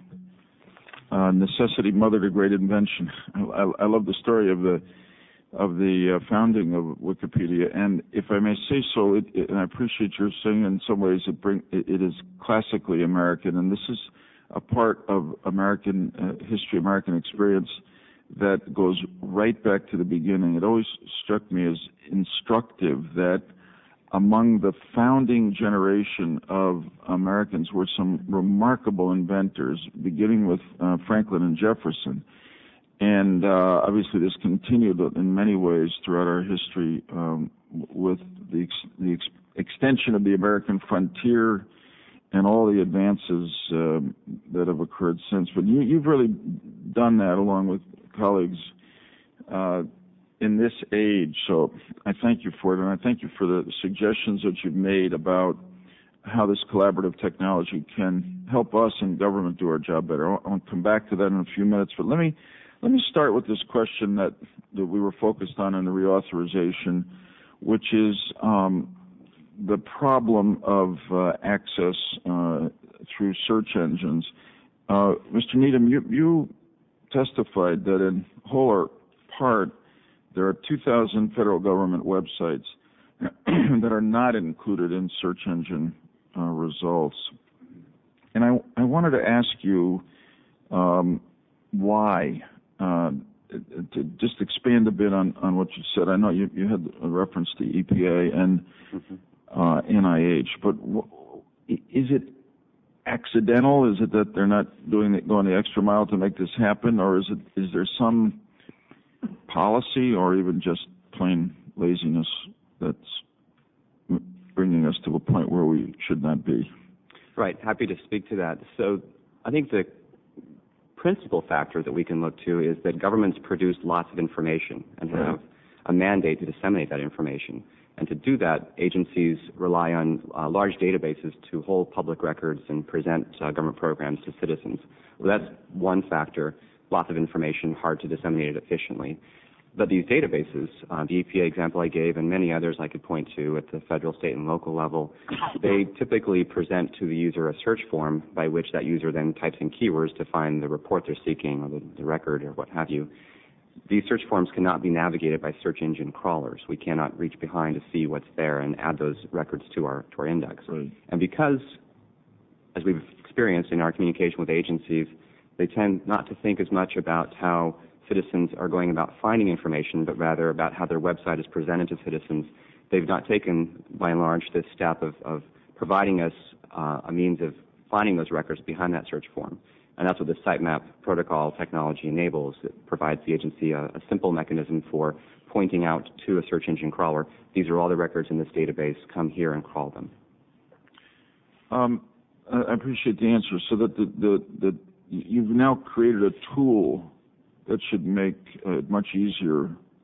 necessity mother to great invention. I love the story of the founding of Wikipedia. And if I may say so, and I appreciate your saying in some ways it is classically American, and this is a part of American history, American experience that goes right back to the beginning. It always struck me as instructive that among the founding generation of Americans were some remarkable inventors, beginning with Franklin and Jefferson. And obviously this continued in many ways throughout our history with the extension of the American frontier and all the advances that have occurred since. But you've really done that along with colleagues in this age, so I thank you for it, and I thank you for the suggestions that you've made about how this collaborative technology can help us in government do our job better. I want to come back to that in a few minutes, but let me start with this question that we were focused on in the reauthorization, which is the problem of access through search engines. Mr. Needham, you testified that in whole or part there are 2,000 federal government websites that are not included in search engine results. And I wanted to ask you why, to just expand a bit on what you said. I know you had a reference to EPA and NIH, but is it accidental? Is it that they're not going the extra mile to make this happen, or is there some policy or even just plain laziness that's bringing us to a point where we should not be? Right. Happy to speak to that. So I think the principal factor that we can look to is that governments produce lots of information and have a mandate to disseminate that information. And to do that, agencies rely on large databases to hold public records and present government programs to citizens. Well, that's one factor. Lots of information, hard to disseminate it efficiently. But these databases, the EPA example I gave and many others I could point to at the federal, state, and local level, they typically present to the user a search form by which that user then types in keywords to find the report they're seeking or the record or what have you. These search forms cannot be navigated by search engine crawlers. We cannot reach behind to see what's there and add those records to our index. Right. And because, as we've experienced in our communication with agencies, they tend not to think as much about how citizens are going about finding information, but rather about how their website is presented to citizens. They've not taken, by and large, this step of providing us a means of finding those records behind that search form. And that's what the sitemap protocol technology enables. It provides the agency a simple mechanism for pointing out to a search engine crawler, these are all the records in this database, come here and crawl them. I appreciate the answer. So that you've now created a tool that should make it much easier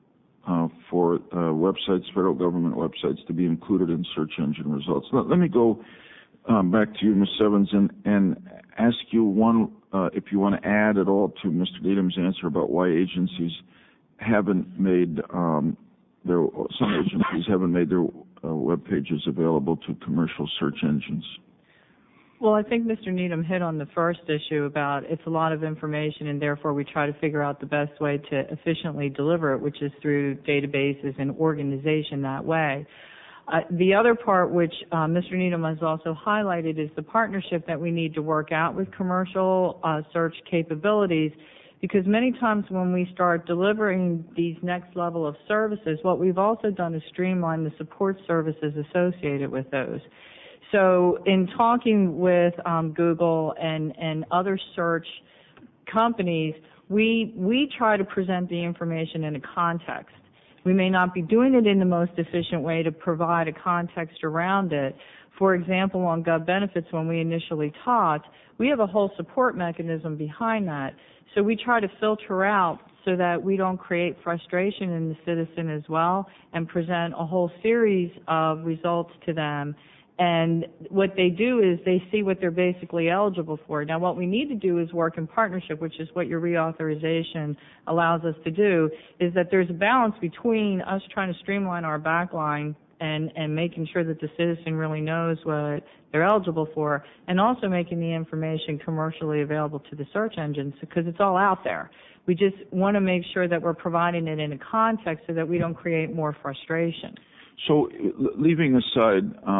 for websites, federal government websites, to be included in search engine results. Let me go back to you, Ms. Evans, and ask you one, if you want to add at all to Mr. Needham's answer about why agencies haven't made some agencies haven't made their web pages available to commercial search engines. Well, I think Mr. Needham hit on the first issue about it's a lot of information, and therefore we try to figure out the best way to efficiently deliver it, which is through databases and organization that way. The other part, which Mr. Needham has also highlighted, is the partnership that we need to work out with commercial search capabilities, because many times when we start delivering these next level of services, what we've also done is streamline the support services associated with those. So in talking with Google and other search companies, we try to present the information in a context. We may not be doing it in the most efficient way to provide a context around it. For example, on GovBenefits, when we initially taught, we have a whole support mechanism behind that. So we try to filter out so that we don't create frustration in the citizen as well, and present a whole series of results to them. And what they do is they see what they're basically eligible for. Now, what we need to do is work in partnership, which is what your reauthorization allows us to do, is that there's a balance between us trying to streamline our backline and making sure that the citizen really knows what they're eligible for, and also making the information commercially available to the search engines, because it's all out there. We just want to make sure that we're providing it in a context so that we don't create more frustration. So, leaving aside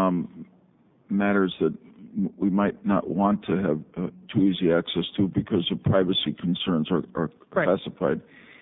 matters that we might not want to have too easy access to because of privacy concerns or classified,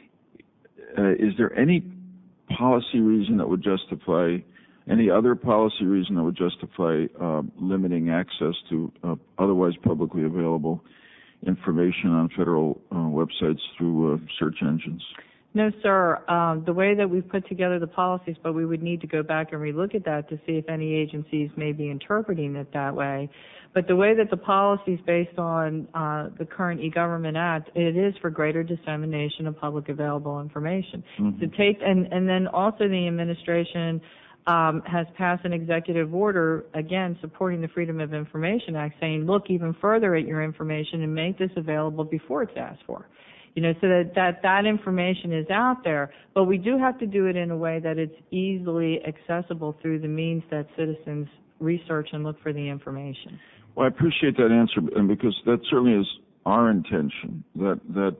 is there any policy reason that would justify, any other policy reason that would justify limiting access to otherwise publicly available information on federal websites through search engines? No, sir. The way that we've put together the policies, but we would need to go back and relook at that to see if any agencies may be interpreting it that way. But the way that the policy is based on the current E-Government Act, it is for greater dissemination of public available information. Mm-hmm. To take and then also the administration has passed an executive order, again, supporting the Freedom of Information Act, saying, look even further at your information and make this available before it's asked for. So that information is out there, but we do have to do it in a way that it's easily accessible through the means that citizens research and look for the information. Well, I appreciate that answer, and because that certainly is our intention, that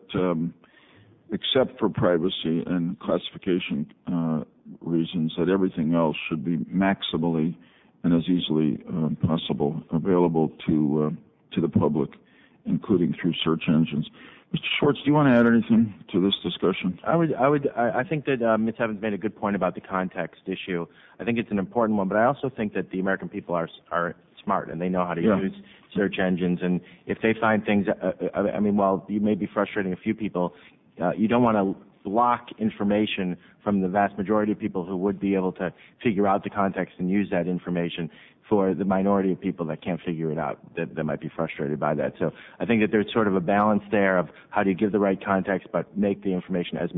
except for privacy and classification reasons, that everything else should be maximally and as easily possible available to the public, including through search engines. Mr. Schwartz, do you want to add anything to this discussion? I think that Ms. Evans made a good point about the context issue. I think it's an important one, but I also think that the American people are smart and they know how to use search engines. And if they find things, while you may be frustrating a few people, you don't want to block information from the vast majority of people who would be able to figure out the context and use that information for the minority of people that can't figure it out, that might be frustrated by that. So I think that there's sort of a balance there of how do you give the right context but make the information as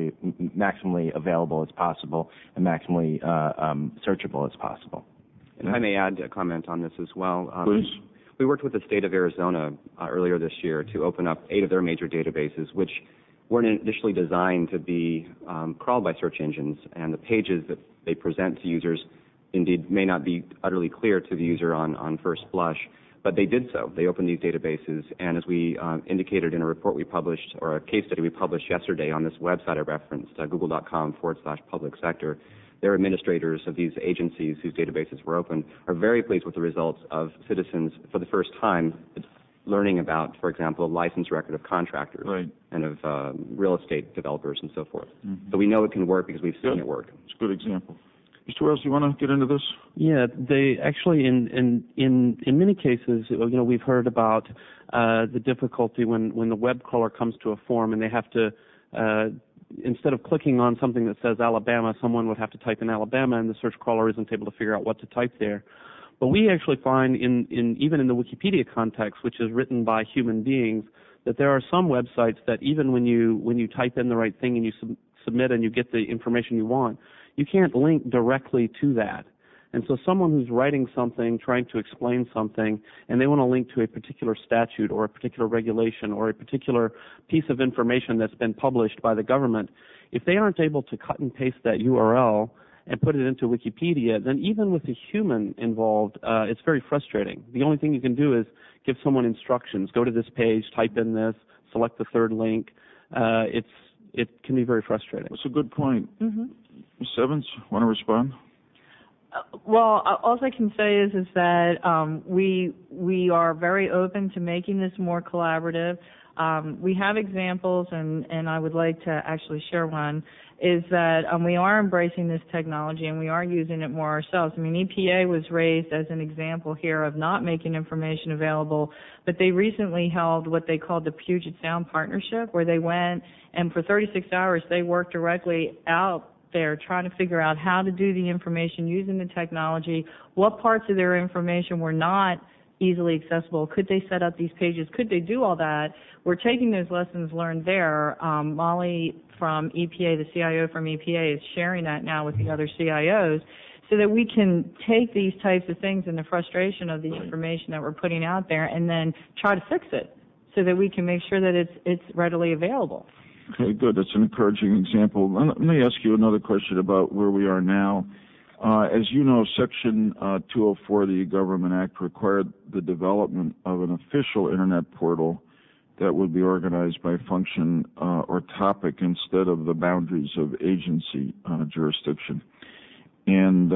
maximally available as possible and maximally searchable as possible. If I may add a comment on this as well. Please. We worked with the state of Arizona earlier this year to open up 8 of their major databases, which weren't initially designed to be crawled by search engines, and the pages that they present to users indeed may not be utterly clear to the user on first blush, but they did so. They opened these databases, and as we indicated in a report we published, or a case study we published yesterday on this website I referenced, google.com/public sector, their administrators of these agencies whose databases were open are very pleased with the results of citizens for the first time learning about, for example, a license record of contractors and of real estate developers and so forth. Mm-hmm. So we know it can work because we've seen it work. It's a good example. Mr. Wells, do you want to get into this? Yeah, they actually, in many cases, we've heard about the difficulty when the web crawler comes to a form and they have to, instead of clicking on something that says Alabama, someone would have to type in Alabama, and the search crawler isn't able to figure out what to type there. But we actually find, even in the Wikipedia context, which is written by human beings, that there are some websites that even when you type in the right thing and you submit and you get the information you want, you can't link directly to that. And so someone who's writing something, trying to explain something, and they want to link to a particular statute or a particular regulation or a particular piece of information that's been published by the government, if they aren't able to cut and paste that URL and put it into Wikipedia, then even with a human involved, it's very frustrating. The only thing you can do is give someone instructions. Go to this page, type in this, select the third link. It can be very frustrating. That's a good point. Mm-hmm. Ms. Evans, want to respond? Well, all I can say is that we are very open to making this more collaborative. We have examples, and I would like to actually share one, is that we are embracing this technology and we are using it more ourselves. I mean, EPA was raised as an example here of not making information available, but they recently held what they called the Puget Sound Partnership, where they went and for 36 hours they worked directly out there trying to figure out how to do the information using the technology, what parts of their information were not easily accessible. Could they set up these pages? Could they do all that? We're taking those lessons learned there. Molly from EPA, the CIO from EPA, is sharing that now with the other CIOs so that we can take these types of things and the frustration of the information that we're putting out there and then try to fix it so that we can make sure that it's readily available. Okay, good. That's an encouraging example. Let me ask you another question about where we are now. As you know, Section 204 of the E-Government Act required the development of an official Internet portal that would be organized by function or topic instead of the boundaries of agency jurisdiction. And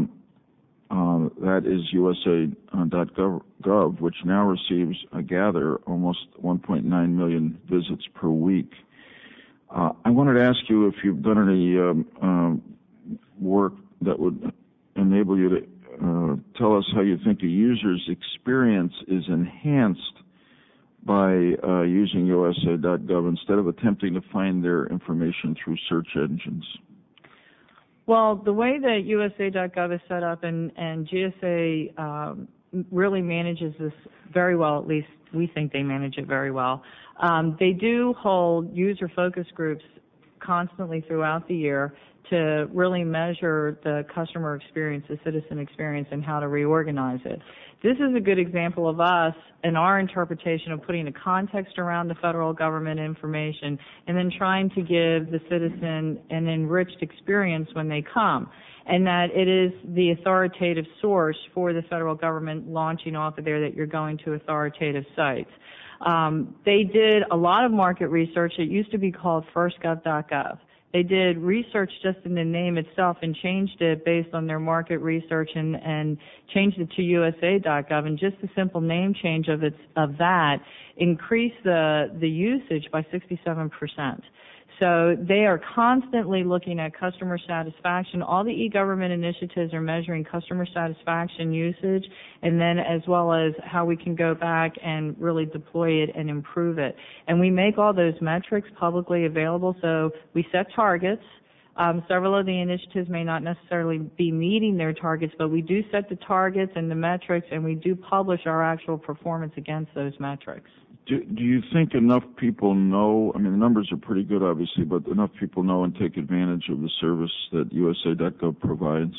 that is USA.gov, which now receives, I gather, almost 1.9 million visits per week. I wanted to ask you if you've done any work that would enable you to tell us how you think a user's experience is enhanced by using USA.gov instead of attempting to find their information through search engines. Well, the way that USA.gov is set up and GSA really manages this very well, at least we think they manage it very well. They do hold user focus groups constantly throughout the year to really measure the customer experience, the citizen experience, and how to reorganize it. This is a good example of us and our interpretation of putting a context around the federal government information and then trying to give the citizen an enriched experience when they come, and that it is the authoritative source for the federal government launching off of there, that you're going to authoritative sites. They did a lot of market research. It used to be called firstgov.gov. They did research just in the name itself and changed it based on their market research and changed it to USA.gov, and just the simple name change of that increased the usage by 67%. So they are constantly looking at customer satisfaction. All the e-government initiatives are measuring customer satisfaction usage, and then as well as how we can go back and really deploy it and improve it. And we make all those metrics publicly available, so we set targets. Several of the initiatives may not necessarily be meeting their targets, but we do set the targets and the metrics, and we do publish our actual performance against those metrics. Do you think enough people know, I mean, the numbers are pretty good, obviously, but enough people know and take advantage of the service that USA.gov provides?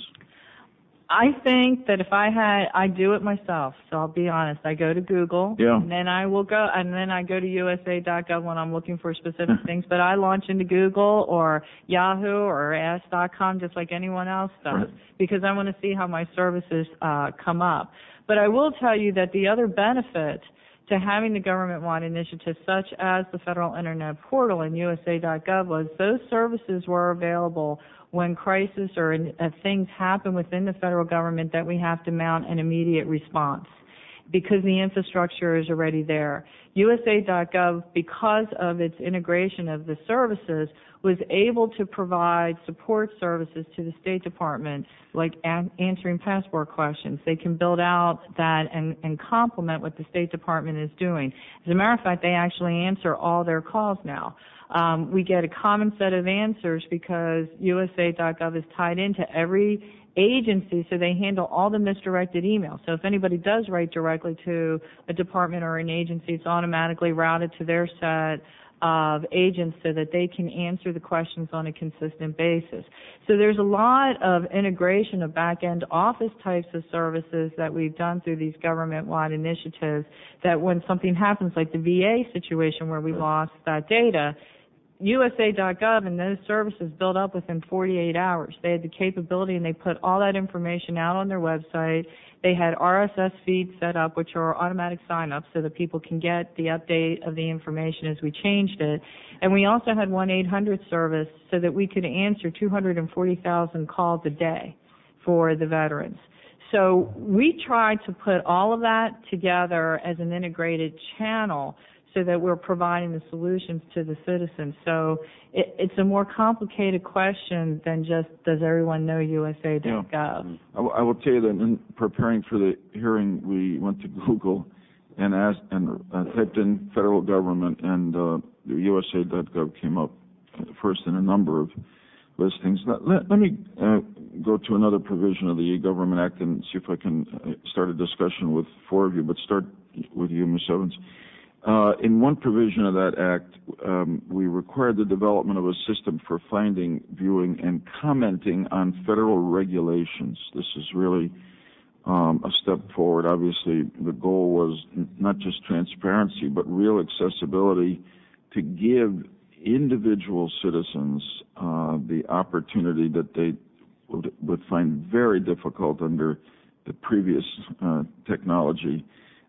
I think that if I do it myself, so I'll be honest. I go to Google, and then I go to USA.gov when I'm looking for specific things, but I launch into Google or Yahoo or Ask.com just like anyone else does, because I want to see how my services come up. But I will tell you that the other benefit to having the government-wide initiatives such as the Federal Internet Portal and USA.gov was those services were available when crisis or things happen within the federal government that we have to mount an immediate response, because the infrastructure is already there. USA.gov, because of its integration of the services, was able to provide support services to the State Department, like answering passport questions. They can build out that and complement what the State Department is doing. As a matter of fact, they actually answer all their calls now. We get a common set of answers because USA.gov is tied into every agency, so they handle all the misdirected emails. So if anybody does write directly to a department or an agency, it's automatically routed to their set of agents so that they can answer the questions on a consistent basis. So there's a lot of integration of back-end office types of services that we've done through these government-wide initiatives, that when something happens, like the VA situation where we lost that data, USA.gov and those services built up within 48 hours. They had the capability, and they put all that information out on their website. They had RSS feeds set up, which are automatic sign-ups, so that people can get the update of the information as we changed it. And we also had 1-800 service so that we could answer 240,000 calls a day for the veterans. So we tried to put all of that together as an integrated channel so that we're providing the solutions to the citizens. So it's a more complicated question than just, does everyone know USA.gov? Yeah. I will tell you that in preparing for the hearing, we went to Google and asked and typed in federal government, and USA.gov came up first in a number of listings. Let me go to another provision of the E-Government Act and see if I can start a discussion with four of you, but start with you, Ms. Evans. In one provision of that act, we required the development of a system for finding, viewing, and commenting on federal regulations. This is really a step forward. Obviously, the goal was not just transparency, but real accessibility to give individual citizens the opportunity that they would find very difficult under the previous technology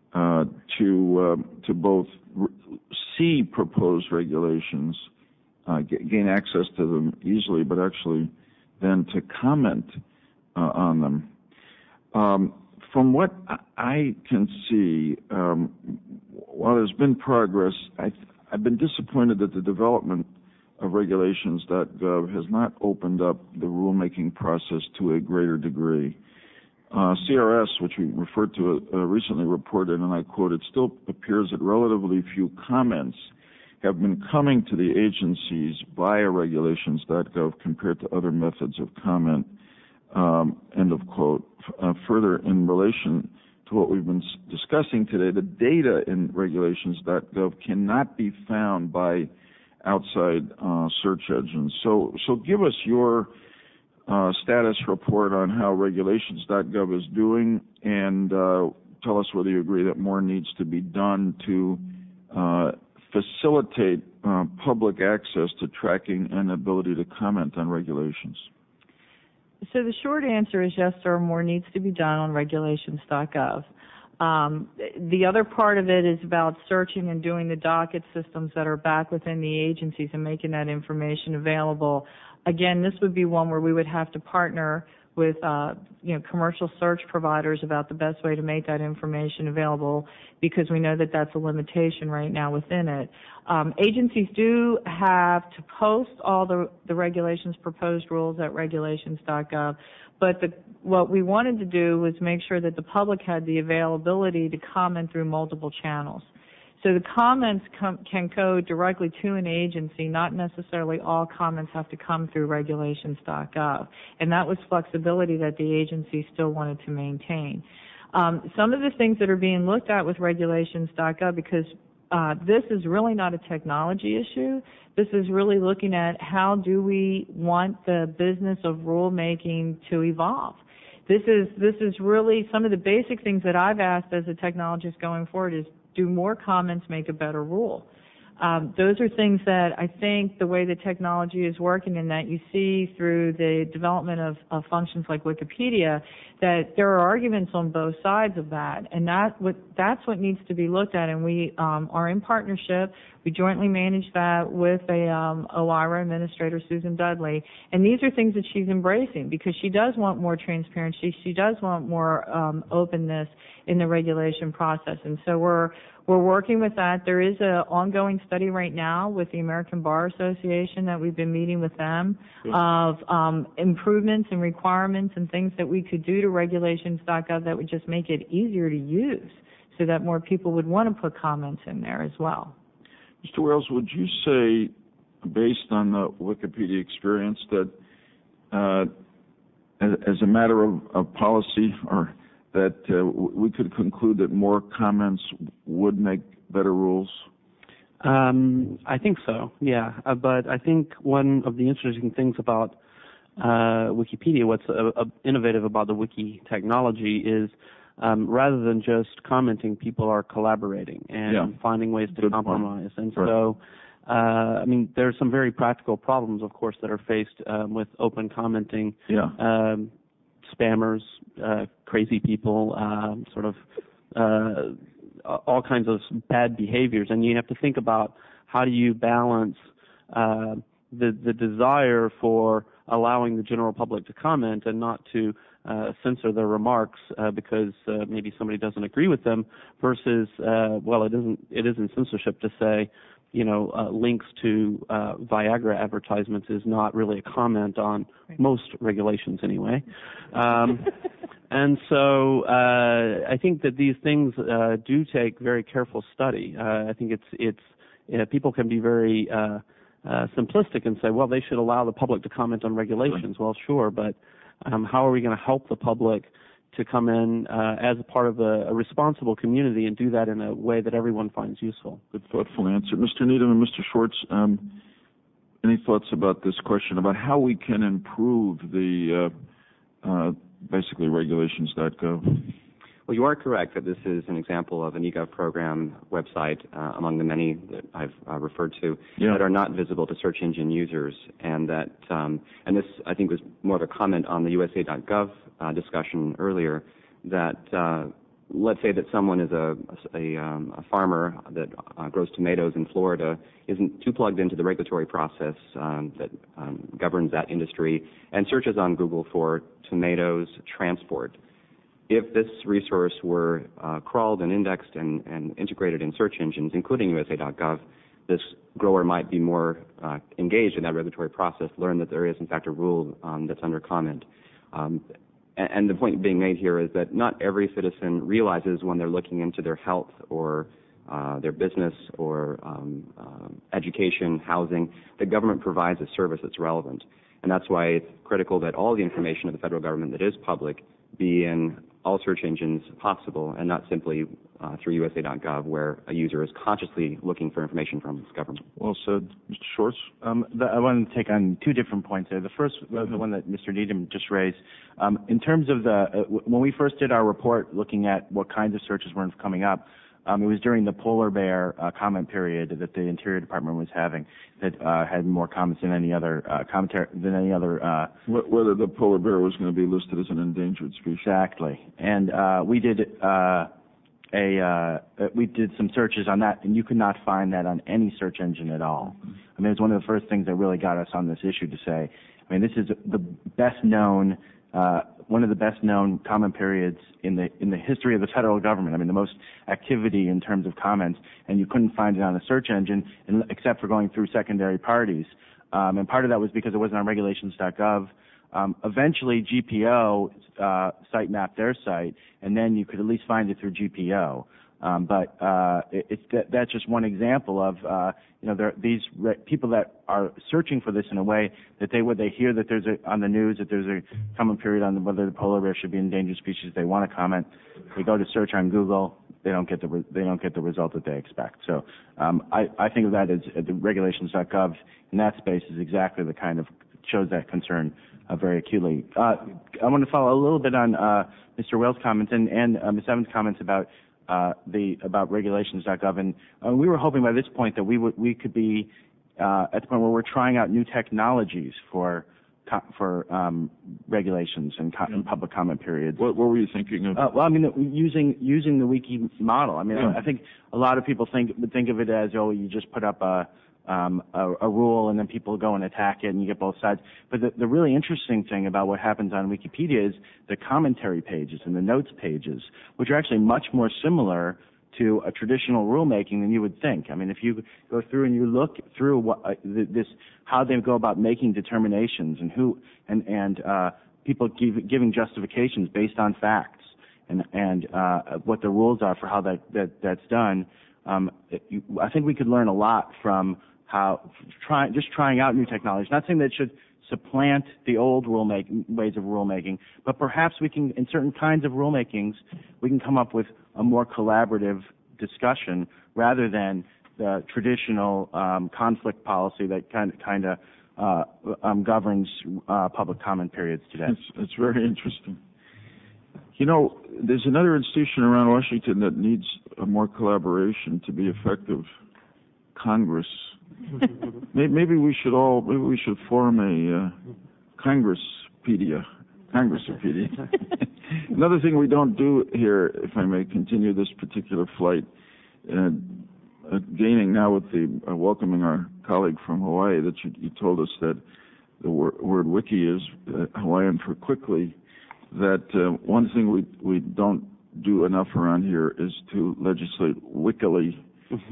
to both see proposed regulations, gain access to them easily, but actually then to comment on them. From what I can see, while there's been progress, I've been disappointed that the development of regulations.gov has not opened up the rulemaking process to a greater degree. CRS, which we referred to recently, reported, and I quote, "It still appears that relatively few comments have been coming to the agencies via regulations.gov compared to other methods of comment," end of quote. Further, in relation to what we've been discussing today, the data in regulations.gov cannot be found by outside search engines. So give us your status report on how regulations.gov is doing, and tell us whether you agree that more needs to be done to facilitate public access to tracking and ability to comment on regulations. So the short answer is yes, sir, more needs to be done on regulations.gov. The other part of it is about searching and doing the docket systems that are back within the agencies and making that information available. Again, this would be one where we would have to partner with commercial search providers about the best way to make that information available, because we know that that's a limitation right now within it. Agencies do have to post all the regulations, proposed rules at regulations.gov, but what we wanted to do was make sure that the public had the availability to comment through multiple channels. So the comments can go directly to an agency, not necessarily all comments have to come through regulations.gov. And that was flexibility that the agency still wanted to maintain. Some of the things that are being looked at with regulations.gov, because this is really not a technology issue, this is really looking at how do we want the business of rulemaking to evolve. This is really some of the basic things that I've asked as a technologist going forward is, do more comments make a better rule? Those are things that I think the way the technology is working and that you see through the development of functions like Wikipedia, that there are arguments on both sides of that, and that's what needs to be looked at. And we are in partnership. We jointly manage that with a OIRA administrator, Susan Dudley, and these are things that she's embracing because she does want more transparency. She does want more openness in the regulation process, and so we're working with that. There is an ongoing study right now with the American Bar Association that we've been meeting with them of improvements and requirements and things that we could do to regulations.gov that would just make it easier to use so that more people would want to put comments in there as well. Mr. Wales, would you say, based on the Wikipedia experience, that as a matter of policy, or that we could conclude that more comments would make better rules? I think so, yeah. But I think one of the interesting things about Wikipedia, what's innovative about the wiki technology is rather than just commenting, people are collaborating and finding ways to compromise. And so, I mean, there are some very practical problems, of course, that are faced with open commenting. Spammers, crazy people, all kinds of bad behaviors. And you have to think about how do you balance the desire for allowing the general public to comment and not to censor their remarks because maybe somebody doesn't agree with them versus, it isn't censorship to say, links to Viagra advertisements is not really a comment on most regulations anyway. And so I think that these things do take very careful study. I think people can be very simplistic and say, well, they should allow the public to comment on regulations. Well, sure, but how are we going to help the public to come in as a part of a responsible community and do that in a way that everyone finds useful? Good, thoughtful answer. Mr. Needham and Mr. Schwartz, any thoughts about this question, about how we can improve the basically regulations.gov? Well, you are correct that this is an example of an eGov program website among the many that I've referred to that are not visible to search engine users, and that and this I think was more of a comment on the USA.gov discussion earlier. That let's say that someone is a farmer that grows tomatoes in Florida, isn't too plugged into the regulatory process that governs that industry, and searches on Google for tomatoes transport. If this resource were crawled and indexed and integrated in search engines, including USA.gov, this grower might be more engaged in that regulatory process, learn that there is, in fact, a rule that's under comment. And the point being made here is that not every citizen realizes when they're looking into their health or their business or education, housing, the government provides a service that's relevant. And that's why it's critical that all the information of the federal government that is public be in all search engines possible, and not simply through USA.gov, where a user is consciously looking for information from its government. Well said. Mr. Schwartz? I want to take on two different points there. The first, the one that Mr. Needham just raised, in terms of when we first did our report looking at what kinds of searches were coming up, it was during the polar bear comment period that the Interior Department was having that had more comments than any other Whether the polar bear was going to be listed as an endangered species. Exactly. And we did some searches on that, and you could not find that on any search engine at all. I mean, it's one of the first things that really got us on this issue to say, I mean, this is the best known, one of the best known comment periods in the history of the federal government. I mean, the most activity in terms of comments, and you couldn't find it on a search engine except for going through secondary parties. And part of that was because it wasn't on regulations.gov. Eventually, GPO sitemapped their site, and then you could at least find it through GPO. But that's just one example of there are these people that are searching for this in a way that they hear that there's on the news that there's a comment period on whether the polar bear should be an endangered species. They want to comment. They go to search on Google. They don't get the result that they expect. So I think of that as the regulations.gov in that space is exactly the kind of shows that concern very acutely. I want to follow a little bit on Mr. Wales' comments and Ms. Evans' comments about regulations.gov, and we were hoping by this point that we could be at the point where we're trying out new technologies for regulations and public comment periods. What were you thinking of? Well, I mean, using the wiki model. I mean, I think a lot of people would think of it as, you just put up a rule and then people go and attack it and you get both sides. But the really interesting thing about what happens on Wikipedia is the commentary pages and the notes pages, which are actually much more similar to a traditional rulemaking than you would think. I mean, if you go through and you look through how they go about making determinations and people giving justifications based on facts and what the rules are for how that's done, I think we could learn a lot from trying out new technologies. Not saying that it should supplant the old ways of rulemaking, but perhaps we can, in certain kinds of rulemakings, we can come up with a more collaborative discussion rather than the traditional conflict policy that kind of governs public comment periods today. It's very interesting. There's another institution around Washington that needs more collaboration to be effective. Congress. Maybe we should form a Congresspedia. Another thing we don't do here, if I may continue this particular flight, gaining now with the welcoming our colleague from Hawaii, that you told us that the word wiki is Hawaiian for quickly. That one thing we don't do enough around here is to legislate wickedly.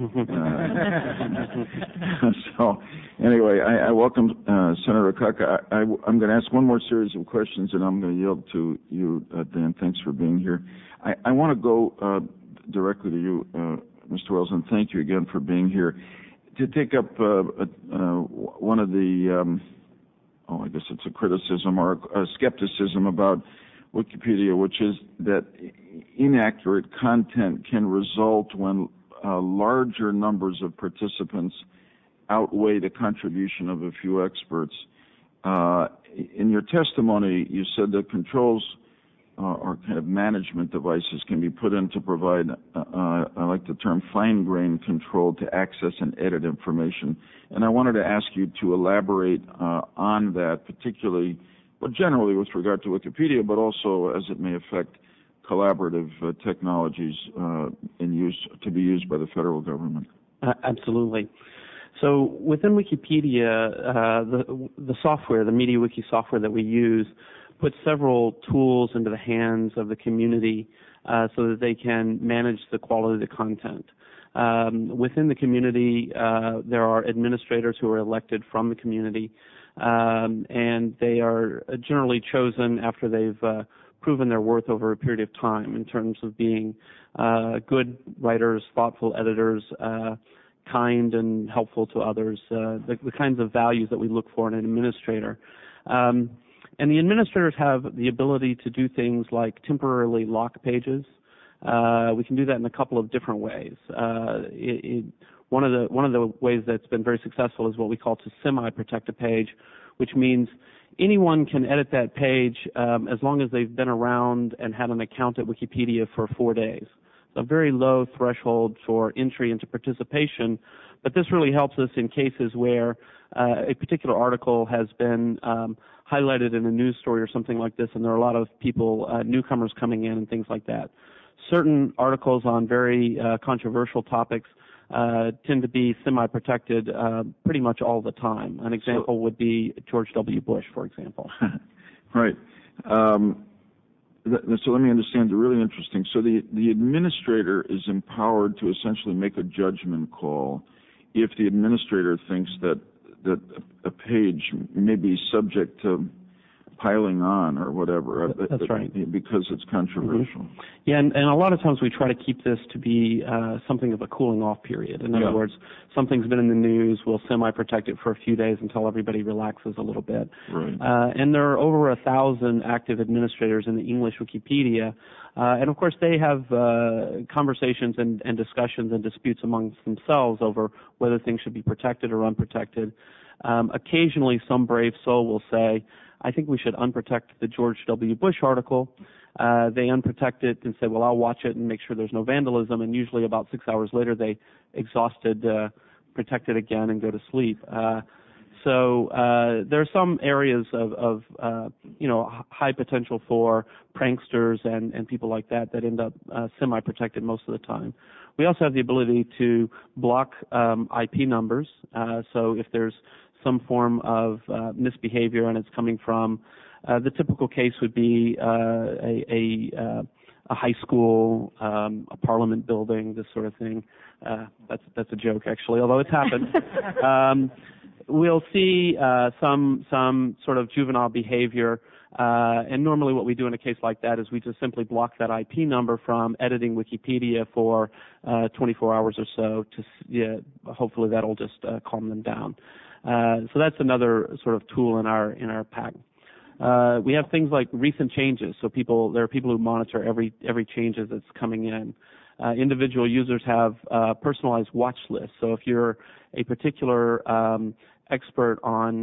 So anyway, I welcome Senator Akaka. I'm going to ask one more series of questions, and I'm going to yield to you, Dan. Thanks for being here. I want to go directly to you, Mr. Wales, and thank you again for being here. To take up one of the, I guess it's a criticism or a skepticism about Wikipedia, which is that inaccurate content can result when larger numbers of participants outweigh the contribution of a few experts. In your testimony, you said that controls or kind of management devices can be put in to provide, I like the term, fine-grained control to access and edit information. And I wanted to ask you to elaborate on that, particularly, but generally with regard to Wikipedia, but also as it may affect collaborative technologies to be used by the federal government. Absolutely. So within Wikipedia, the software, the MediaWiki software that we use, puts several tools into the hands of the community so that they can manage the quality of the content. Within the community, there are administrators who are elected from the community, and they are generally chosen after they've proven their worth over a period of time in terms of being good writers, thoughtful editors, kind and helpful to others, the kinds of values that we look for in an administrator. And the administrators have the ability to do things like temporarily lock pages. We can do that in a couple of different ways. One of the ways that's been very successful is what we call to semi-protect a page, which means anyone can edit that page as long as they've been around and had an account at Wikipedia for 4 days. It's a very low threshold for entry into participation, but this really helps us in cases where a particular article has been highlighted in a news story or something like this, and there are a lot of people, newcomers coming in and things like that. Certain articles on very controversial topics tend to be semi-protected pretty much all the time. An example would be George W. Bush, for example. Right. So let me understand. Really interesting. So the administrator is empowered to essentially make a judgment call if the administrator thinks that a page may be subject to piling on or whatever. That's right. Because it's controversial. Mm-hmm. Yeah, and a lot of times we try to keep this to be something of a cooling off period. In other words, something's been in the news, we'll semi-protect it for a few days until everybody relaxes a little bit. Right. And there are over 1,000 active administrators in the English Wikipedia. And of course they have conversations and discussions and disputes amongst themselves over whether things should be protected or unprotected. Occasionally some brave soul will say, I think we should unprotect the George W. Bush article. They unprotect it and say, well, I'll watch it and make sure there's no vandalism. And usually about 6 hours later, they exhausted, protect it again and go to sleep. So there are some areas of high potential for pranksters and people like that end up semi-protected most of the time. We also have the ability to block IP numbers. So if there's some form of misbehavior and it's coming from the typical case would be a high school, a parliament building, this sort of thing. That's a joke actually, although it's happened. We'll see some sort of juvenile behavior, and normally what we do in a case like that is we just simply block that IP number from editing Wikipedia for 24 hours or so. Hopefully that'll just calm them down. So that's another sort of tool in our pack. We have things like recent changes. So there are people who monitor every changes that's coming in. Individual users have personalized watch lists. So if you're a particular expert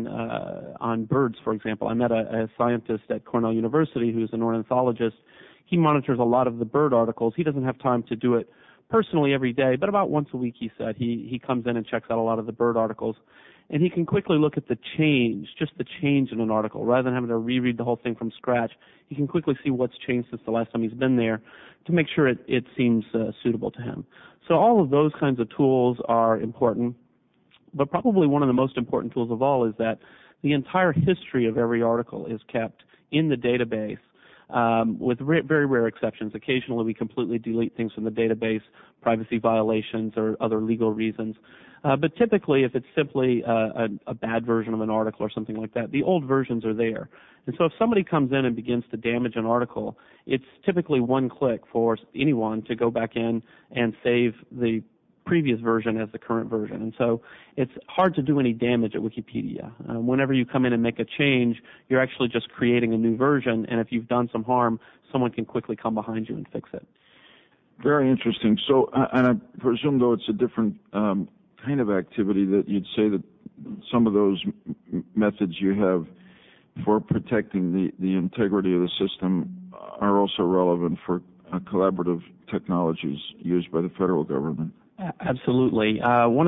on birds, for example, I met a scientist at Cornell University who's an ornithologist. He monitors a lot of the bird articles. He doesn't have time to do it personally every day, but about once a week, he said, he comes in and checks out a lot of the bird articles. And he can quickly look at the change in an article. Rather than having to reread the whole thing from scratch, he can quickly see what's changed since the last time he's been there to make sure it seems suitable to him. So all of those kinds of tools are important. But probably one of the most important tools of all is that the entire history of every article is kept in the database, with very rare exceptions. Occasionally we completely delete things from the database, privacy violations or other legal reasons. But typically, if it's simply a bad version of an article or something like that, the old versions are there. And so if somebody comes in and begins to damage an article, it's typically one click for anyone to go back in and save the previous version as the current version. And so it's hard to do any damage at Wikipedia. Whenever you come in and make a change, you're actually just creating a new version, and if you've done some harm, someone can quickly come behind you and fix it. Very interesting. So, and I presume, though, it's a different kind of activity that you'd say that some of those methods you have for protecting the integrity of the system are also relevant for collaborative technologies used by the federal government. Absolutely.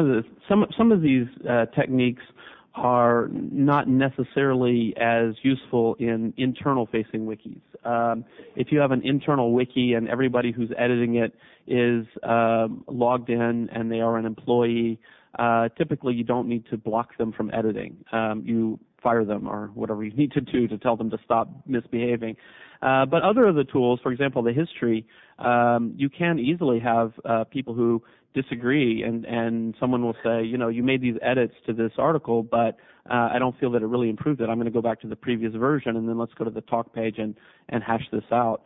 Some of these techniques are not necessarily as useful in internal-facing wikis. If you have an internal wiki and everybody who's editing it is logged in and they are an employee, typically you don't need to block them from editing. You fire them or whatever you need to do to tell them to stop misbehaving. But other of the tools, for example, the history, you can easily have people who disagree and someone will say, you made these edits to this article, but I don't feel that it really improved it. I'm going to go back to the previous version and then let's go to the talk page and hash this out.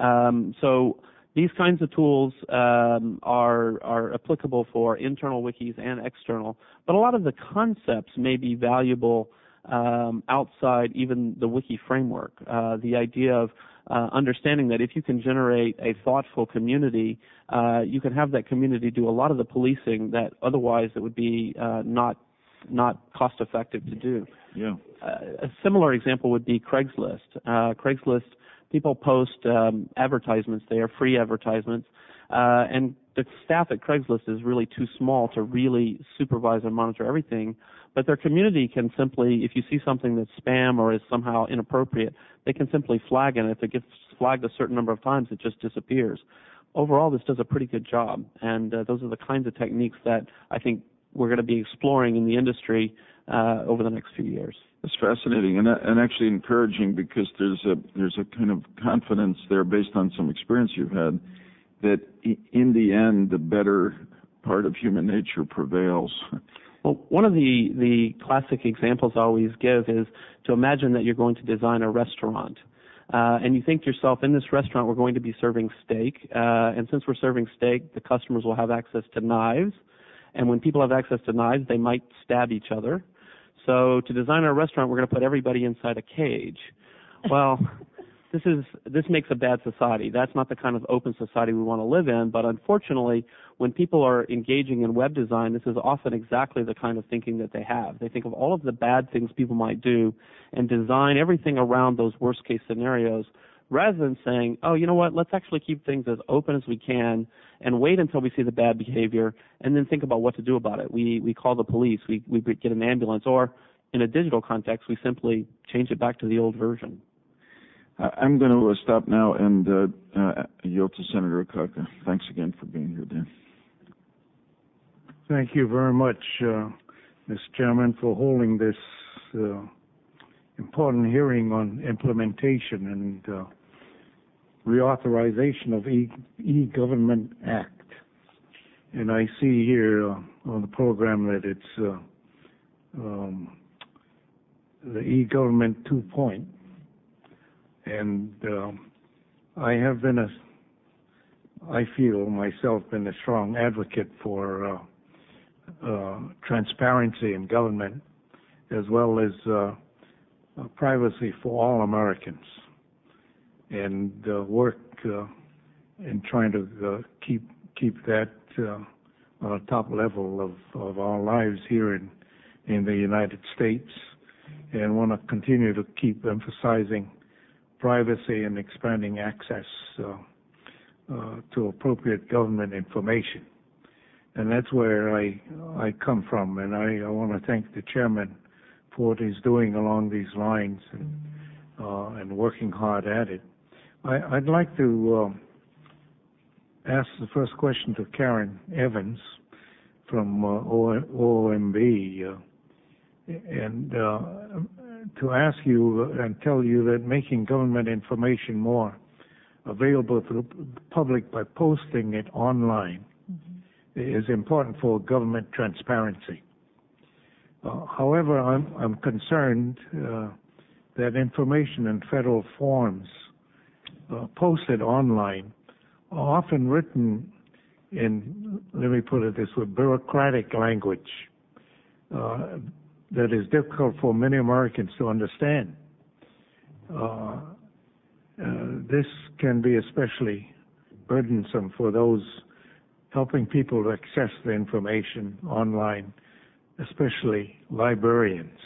So these kinds of tools are applicable for internal wikis and external, but a lot of the concepts may be valuable outside even the wiki framework. The idea of understanding that if you can generate a thoughtful community, you can have that community do a lot of the policing that otherwise it would be not cost effective to do. Yeah. A similar example would be Craigslist. Craigslist, people post advertisements there, free advertisements, and the staff at Craigslist is really too small to really supervise and monitor everything. But their community can simply, if you see something that's spam or is somehow inappropriate, they can simply flag it. And if it gets flagged a certain number of times, it just disappears. Overall, this does a pretty good job. And those are the kinds of techniques that I think we're going to be exploring in the industry over the next few years. It's fascinating and actually encouraging, because there's a kind of confidence there based on some experience you've had that in the end the better part of human nature prevails. Well, one of the classic examples I always give is to imagine that you're going to design a restaurant. And you think to yourself, in this restaurant we're going to be serving steak, and since we're serving steak, the customers will have access to knives. And when people have access to knives, they might stab each other. So to design our restaurant, we're going to put everybody inside a cage. Well, this makes a bad society. That's not the kind of open society we want to live in. But unfortunately, when people are engaging in web design, this is often exactly the kind of thinking that they have. They think of all of the bad things people might do and design everything around those worst case scenarios, rather than saying, oh, you know what, let's actually keep things as open as we can and wait until we see the bad behavior and then think about what to do about it. We call the police, we get an ambulance, or in a digital context, we simply change it back to the old version. I'm going to stop now and yield to Senator Akaka. Thanks again for being here, Dan. Thank you very much, Mr. Chairman, for holding this important hearing on implementation and reauthorization of E-Government Act. And I see here on the program that it's the E-Government 2.0. And I feel myself been a strong advocate for transparency in government, as well as privacy for all Americans, and work in trying to keep that on a top level of our lives here in the United States, and want to continue to keep emphasizing privacy and expanding access to appropriate government information. And that's where I come from, and I want to thank the chairman for what he's doing along these lines and working hard at it. I'd like to ask the first question to Karen Evans from OMB, and to ask you and tell you that making government information more available to the public by posting it online is important for government transparency. However, I'm concerned that information in federal forms posted online are often written in, let me put it this way, bureaucratic language that is difficult for many Americans to understand. This can be especially burdensome for those helping people to access the information online, especially librarians.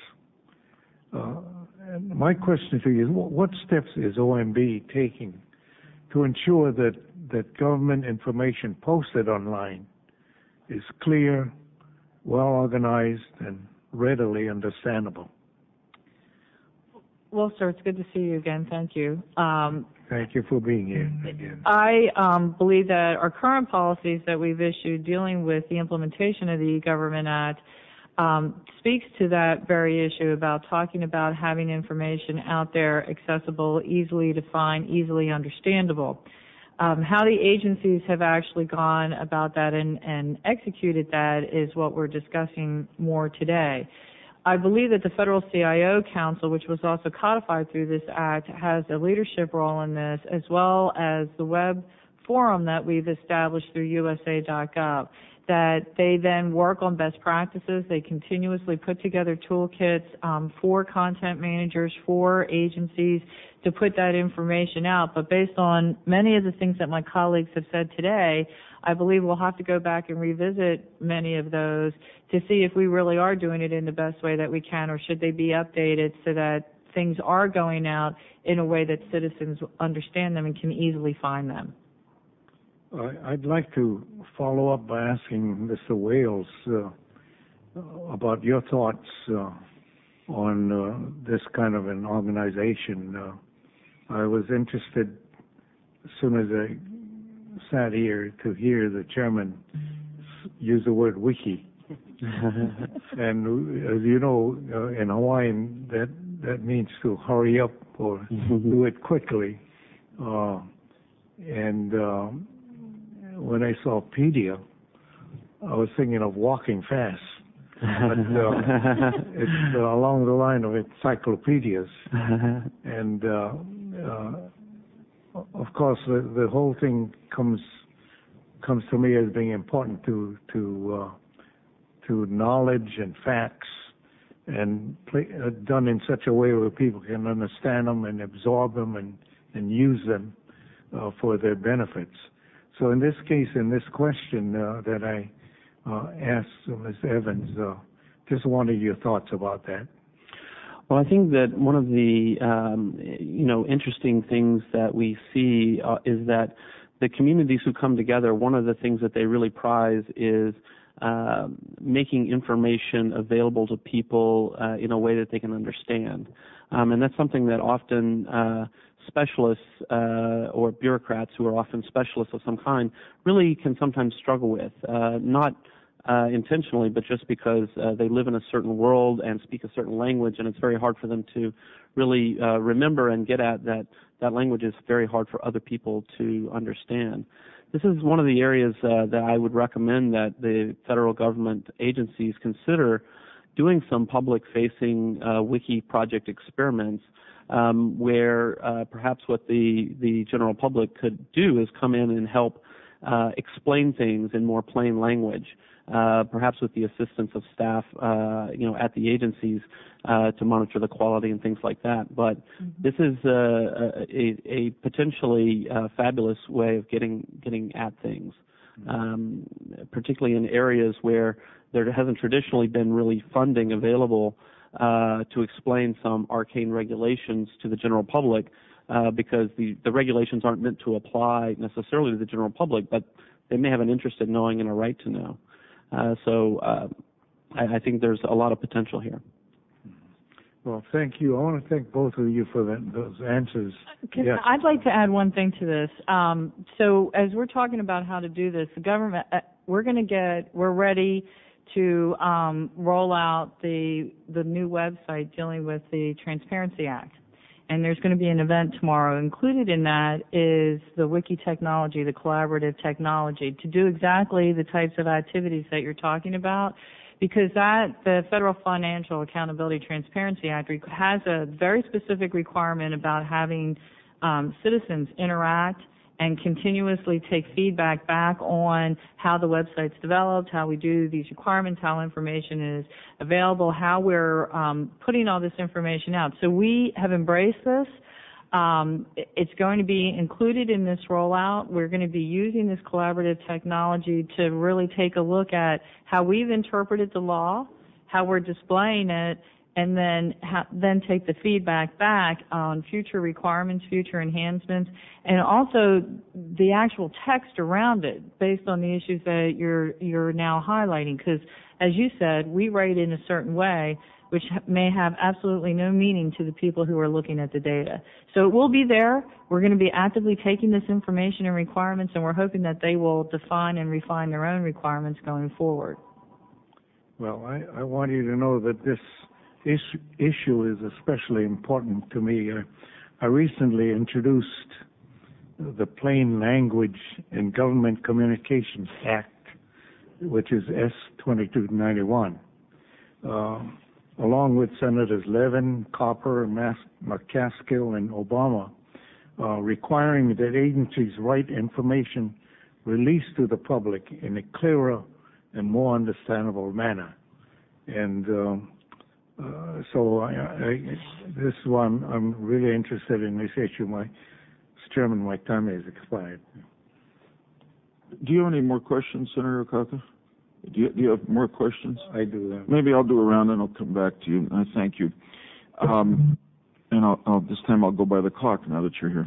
And my question to you is, what steps is OMB taking to ensure that government information posted online is clear, well organized, and readily understandable? Well, sir, it's good to see you again. Thank you. Thank you for being here again. I believe that our current policies that we've issued dealing with the implementation of the E-Government Act speaks to that very issue about talking about having information out there accessible, easily to find, easily understandable. How the agencies have actually gone about that and executed that is what we're discussing more today. I believe that the Federal CIO Council, which was also codified through this act, has a leadership role in this, as well as the web forum that we've established through USA.gov. that they then work on best practices. They continuously put together toolkits for content managers, for agencies to put that information out. But based on many of the things that my colleagues have said today, I believe we'll have to go back and revisit many of those to see if we really are doing it in the best way that we can, or should they be updated so that things are going out in a way that citizens understand them and can easily find them. I'd like to follow up by asking Mr. Wales about your thoughts on this kind of an organization. I was interested, as soon as I sat here, to hear the chairman use the word wiki. And as you know, in Hawaiian, that means to hurry up or do it quickly. When I saw pedia, I was thinking of walking fast. But it's along the line of encyclopedias. And of course, the whole thing comes to me as being important to knowledge and facts, and done in such a way where people can understand them and absorb them and use them for their benefits. So in this case, in this question that I asked Ms. Evans, just wanted your thoughts about that. Well, I think that one of the interesting things that we see is that the communities who come together, one of the things that they really prize is making information available to people in a way that they can understand. And that's something that often specialists or bureaucrats who are often specialists of some kind really can sometimes struggle with, not intentionally, but just because they live in a certain world and speak a certain language, and it's very hard for them to really remember and get at that language is very hard for other people to understand. This is one of the areas that I would recommend that the federal government agencies consider doing some public-facing wiki project experiments where perhaps what the general public could do is come in and help explain things in more plain language, perhaps with the assistance of staff, at the agencies to monitor the quality and things like that. But this is a potentially fabulous way of getting at things, particularly in areas where there hasn't traditionally been really funding available to explain some arcane regulations to the general public, because the regulations aren't meant to apply necessarily to the general public, but they may have an interest in knowing and a right to know. So I think there's a lot of potential here. Well, thank you. I want to thank both of you for those answers. Yes. I'd like to add one thing to this. So as we're talking about how to do this, the government, we're ready to roll out the new website dealing with the Transparency Act. And there's going to be an event tomorrow. Included in that is the wiki technology, the collaborative technology, to do exactly the types of activities that you're talking about, because the Federal Financial Accountability Transparency Act has a very specific requirement about having citizens interact and continuously take feedback back on how the website's developed, how we do these requirements, how information is available, how we're putting all this information out. So we have embraced this. It's going to be included in this rollout. We're going to be using this collaborative technology to really take a look at how we've interpreted the law, how we're displaying it, and then take the feedback back on future requirements, future enhancements, and also the actual text around it based on the issues that you're now highlighting. Because, as you said, we write in a certain way which may have absolutely no meaning to the people who are looking at the data. So it will be there. We're going to be actively taking this information and requirements, and we're hoping that they will define and refine their own requirements going forward. Well, I want you to know that this issue is especially important to me. I recently introduced the Plain Language in Government Communications Act, which is S-2291, along with Senators Levin, Copper, McCaskill, and Obama, requiring that agencies write information released to the public in a clearer and more understandable manner. And so this is why I'm really interested in this issue. Mr. Chairman, my time has expired. Do you have any more questions, Senator Akaka? Do you have more questions? I do. Maybe I'll do a round and I'll come back to you. I thank you. And I'll this time I'll go by the clock now that you're here.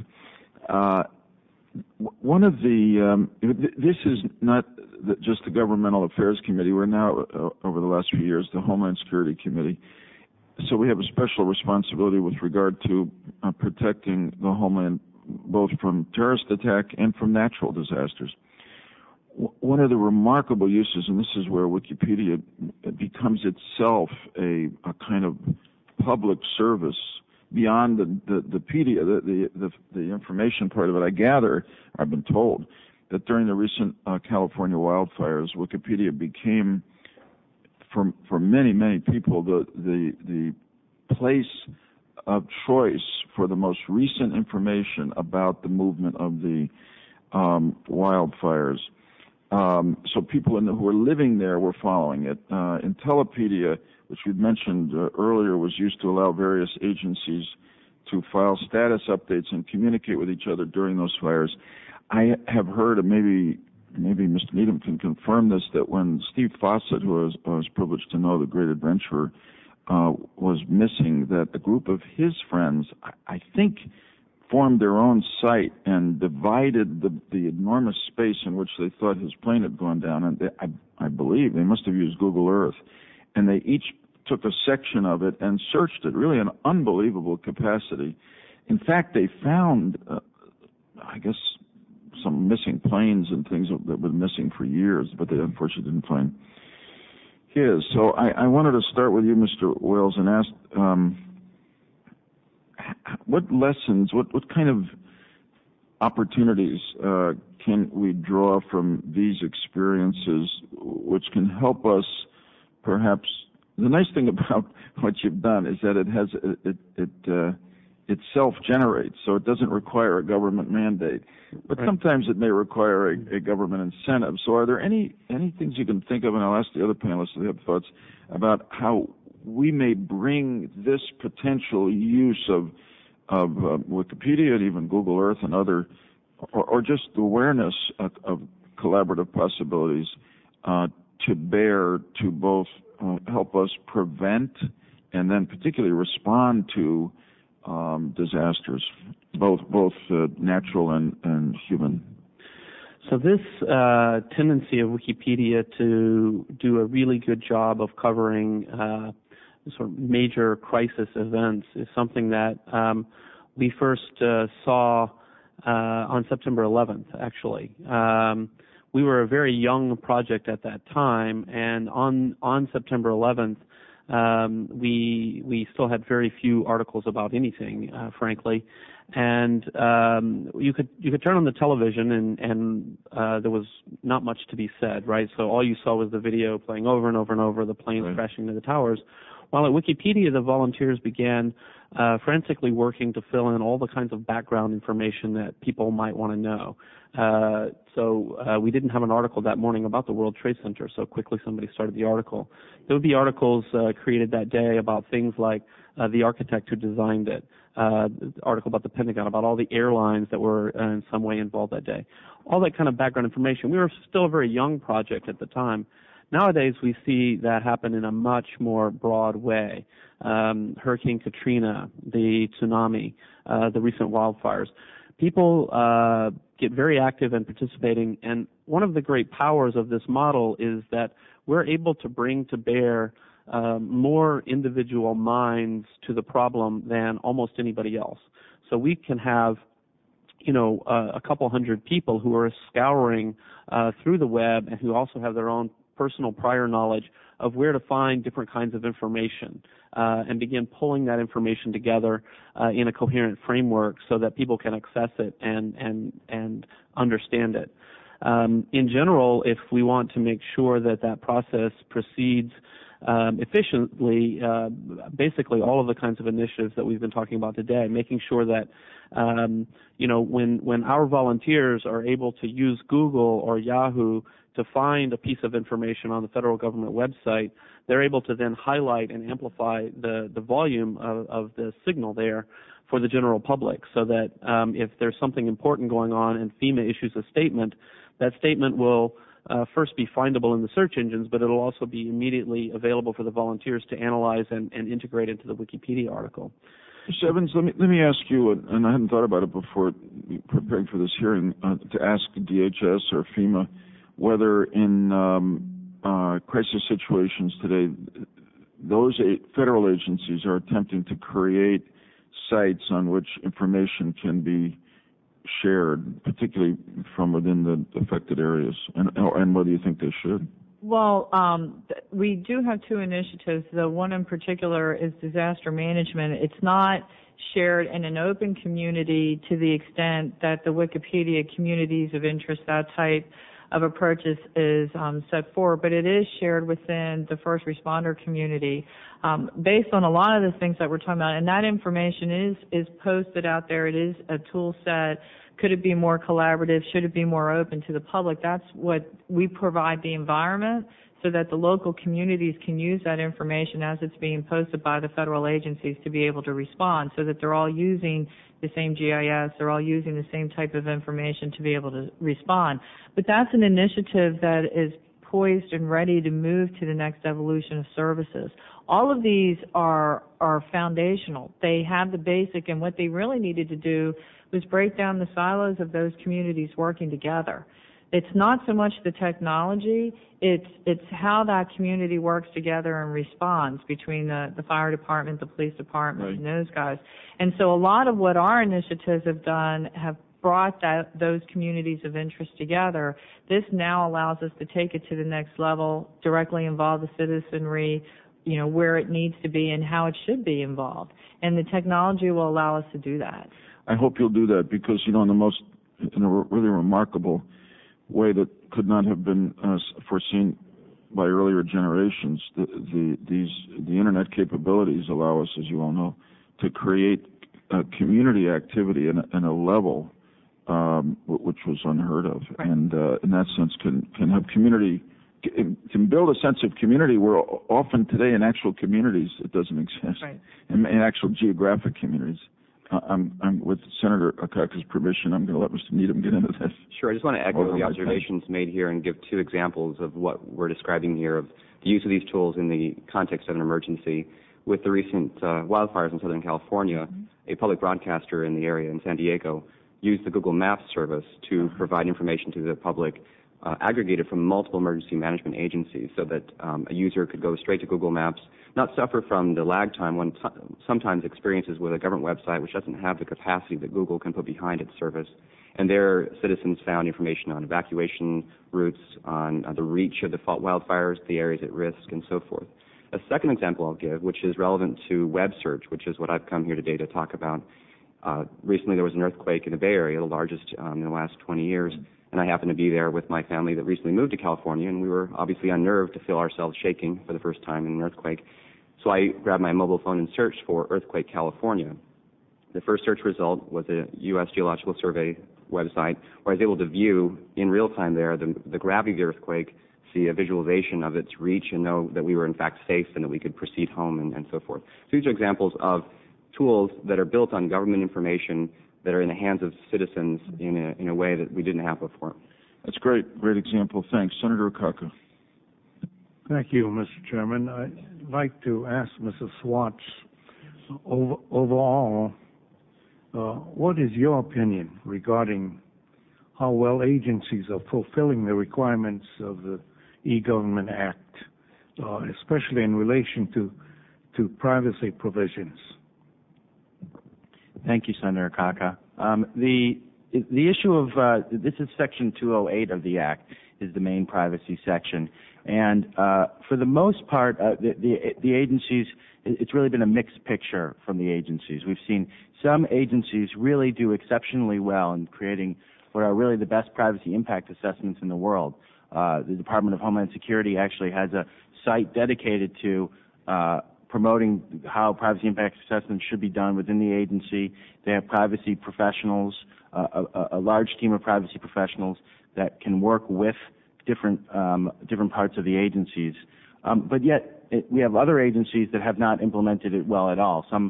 One of the this is not just the Governmental Affairs Committee. We're now over the last few years the Homeland Security Committee. So we have a special responsibility with regard to protecting the homeland both from terrorist attack and from natural disasters. One of the remarkable uses, and this is where Wikipedia becomes itself a kind of public service beyond the pedia, the information part of it. I gather, I've been told, that during the recent California wildfires, Wikipedia became, for many people, the place of choice for the most recent information about the movement of the wildfires. So people who were living there were following it. Intellipedia, which we'd mentioned earlier, was used to allow various agencies to file status updates and communicate with each other during those fires. I have heard, and maybe Mr. Needham can confirm this, that when Steve Fawcett, who I was privileged to know, the great adventurer, was missing, that a group of his friends, I think, formed their own site and divided the enormous space in which they thought his plane had gone down. And I believe they must have used Google Earth. And they each took a section of it and searched it, really an unbelievable capacity. In fact, they found, I guess, some missing planes and things that were missing for years, but they unfortunately didn't find his. So I wanted to start with you, Mr. Wales, and ask, what lessons, what kind of opportunities can we draw from these experiences which can help us perhaps? The nice thing about what you've done is that it self-generates, so it doesn't require a government mandate. But right. Sometimes it may require a government incentive. So are there any things you can think of, and I'll ask the other panelists if they have thoughts, about how we may bring this potential use of Wikipedia and even Google Earth and other, or just the awareness of collaborative possibilities to bear to both help us prevent and then particularly respond to disasters, both natural and human. So this tendency of Wikipedia to do a really good job of covering sort of major crisis events is something that we first saw on September 11th, actually. We were a very young project at that time, and on September 11th, we still had very few articles about anything, frankly. And you could turn on the television and there was not much to be said, right? So all you saw was the video playing over and over and over, the planes right. crashing into the towers. While at Wikipedia, the volunteers began frantically working to fill in all the kinds of background information that people might want to know. So we didn't have an article that morning about the World Trade Center, so quickly somebody started the article. There would be articles created that day about things like the architect who designed it, the article about the Pentagon, about all the airlines that were in some way involved that day. All that kind of background information. We were still a very young project at the time. Nowadays, we see that happen in a much more broad way. Hurricane Katrina, the tsunami, the recent wildfires. People get very active and participating, and one of the great powers of this model is that we're able to bring to bear more individual minds to the problem than almost anybody else. So we can have a couple hundred people who are scouring through the web and who also have their own personal prior knowledge of where to find different kinds of information and begin pulling that information together in a coherent framework so that people can access it and understand it. In general, if we want to make sure that process proceeds efficiently, basically all of the kinds of initiatives that we've been talking about today, making sure that when our volunteers are able to use Google or Yahoo to find a piece of information on the federal government website, they're able to then highlight and amplify the volume of the signal there for the general public, so that if there's something important going on and FEMA issues a statement, that statement will first be findable in the search engines, but it'll also be immediately available for the volunteers to analyze and integrate into the Wikipedia article. Mr. Evans, let me ask you, and I hadn't thought about it before preparing for this hearing, to ask DHS or FEMA whether in crisis situations today, those federal agencies are attempting to create sites on which information can be shared, particularly from within the affected areas, and whether you think they should. Well, we do have two initiatives. The one in particular is disaster management. It's not shared in an open community to the extent that the Wikipedia communities of interest, that type of approach is set forward, but it is shared within the first responder community based on a lot of the things that we're talking about. And that information is posted out there. It is a tool set. Could it be more collaborative? Should it be more open to the public? That's what we provide the environment so that the local communities can use that information as it's being posted by the federal agencies to be able to respond, so that they're all using the same GIS, they're all using the same type of information to be able to respond. But that's an initiative that is poised and ready to move to the next evolution of services. All of these are foundational. They have the basic, and what they really needed to do was break down the silos of those communities working together. It's not so much the technology, it's how that community works together and responds between the fire department, the police department, right, and those guys. And so a lot of what our initiatives have done have brought those communities of interest together. This now allows us to take it to the next level, directly involve the citizenry, where it needs to be and how it should be involved. And the technology will allow us to do that. I hope you'll do that because, in a really remarkable way that could not have been foreseen by earlier generations, the Internet capabilities allow us, as you all know, to create community activity in a level which was unheard of. Right. And in that sense can have community, can build a sense of community where often today in actual communities it doesn't exist. Right. In actual geographic communities. I'm with Senator Akaka's permission, I'm going to let Mr. Needham get into this. Sure. I just want to echo the observations made here and give two examples of what we're describing here of the use of these tools in the context of an emergency. With the recent wildfires in Southern California, a public broadcaster in the area in San Diego used the Google Maps service to provide information to the public aggregated from multiple emergency management agencies so that a user could go straight to Google Maps, not suffer from the lag time one sometimes experiences with a government website which doesn't have the capacity that Google can put behind its service. And their citizens found information on evacuation routes, on the reach of the wildfires, the areas at risk, and so forth. A second example I'll give, which is relevant to web search, which is what I've come here today to talk about. Recently there was an earthquake in the Bay Area, the largest in the last 20 years, and I happened to be there with my family that recently moved to California, and we were obviously unnerved to feel ourselves shaking for the first time in an earthquake. So I grabbed my mobile phone and searched for Earthquake California. The first search result was a U.S. Geological Survey website where I was able to view in real time there the gravity of the earthquake, see a visualization of its reach, and know that we were in fact safe and that we could proceed home and so forth. So these are examples of tools that are built on government information that are in the hands of citizens in a way that we didn't have before. That's great. Great example. Thanks. Senator Akaka. Thank you, Mr. Chairman. I'd like to ask Mrs. Swartz, overall, what is your opinion regarding how well agencies are fulfilling the requirements of the E-Government Act, especially in relation to privacy provisions? Thank you, Senator Akaka. The issue of this is Section 208 of the Act, is the main privacy section, and for the most part, the agencies, it's really been a mixed picture from the agencies. We've seen some agencies really do exceptionally well in creating what are really the best privacy impact assessments in the world. The Department of Homeland Security actually has a site dedicated to promoting how privacy impact assessments should be done within the agency. They have privacy professionals, a large team of privacy professionals that can work with different parts of the agencies. But yet we have other agencies that have not implemented it well at all. Some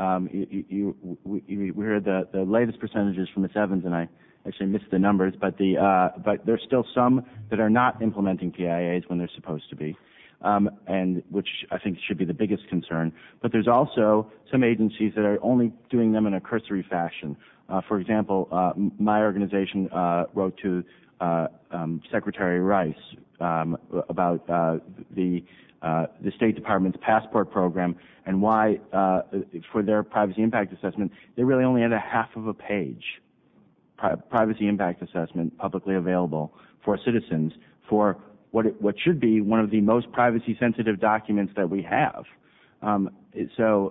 we heard the latest percentages from Ms. Evans, and I actually missed the numbers, but there's still some that are not implementing PIAs when they're supposed to be, and which I think should be the biggest concern. But there's also some agencies that are only doing them in a cursory fashion. For example, my organization wrote to Secretary Rice about the State Department's passport program and why, for their privacy impact assessment, they really only had a half of a page privacy impact assessment publicly available for citizens for what should be one of the most privacy sensitive documents that we have. We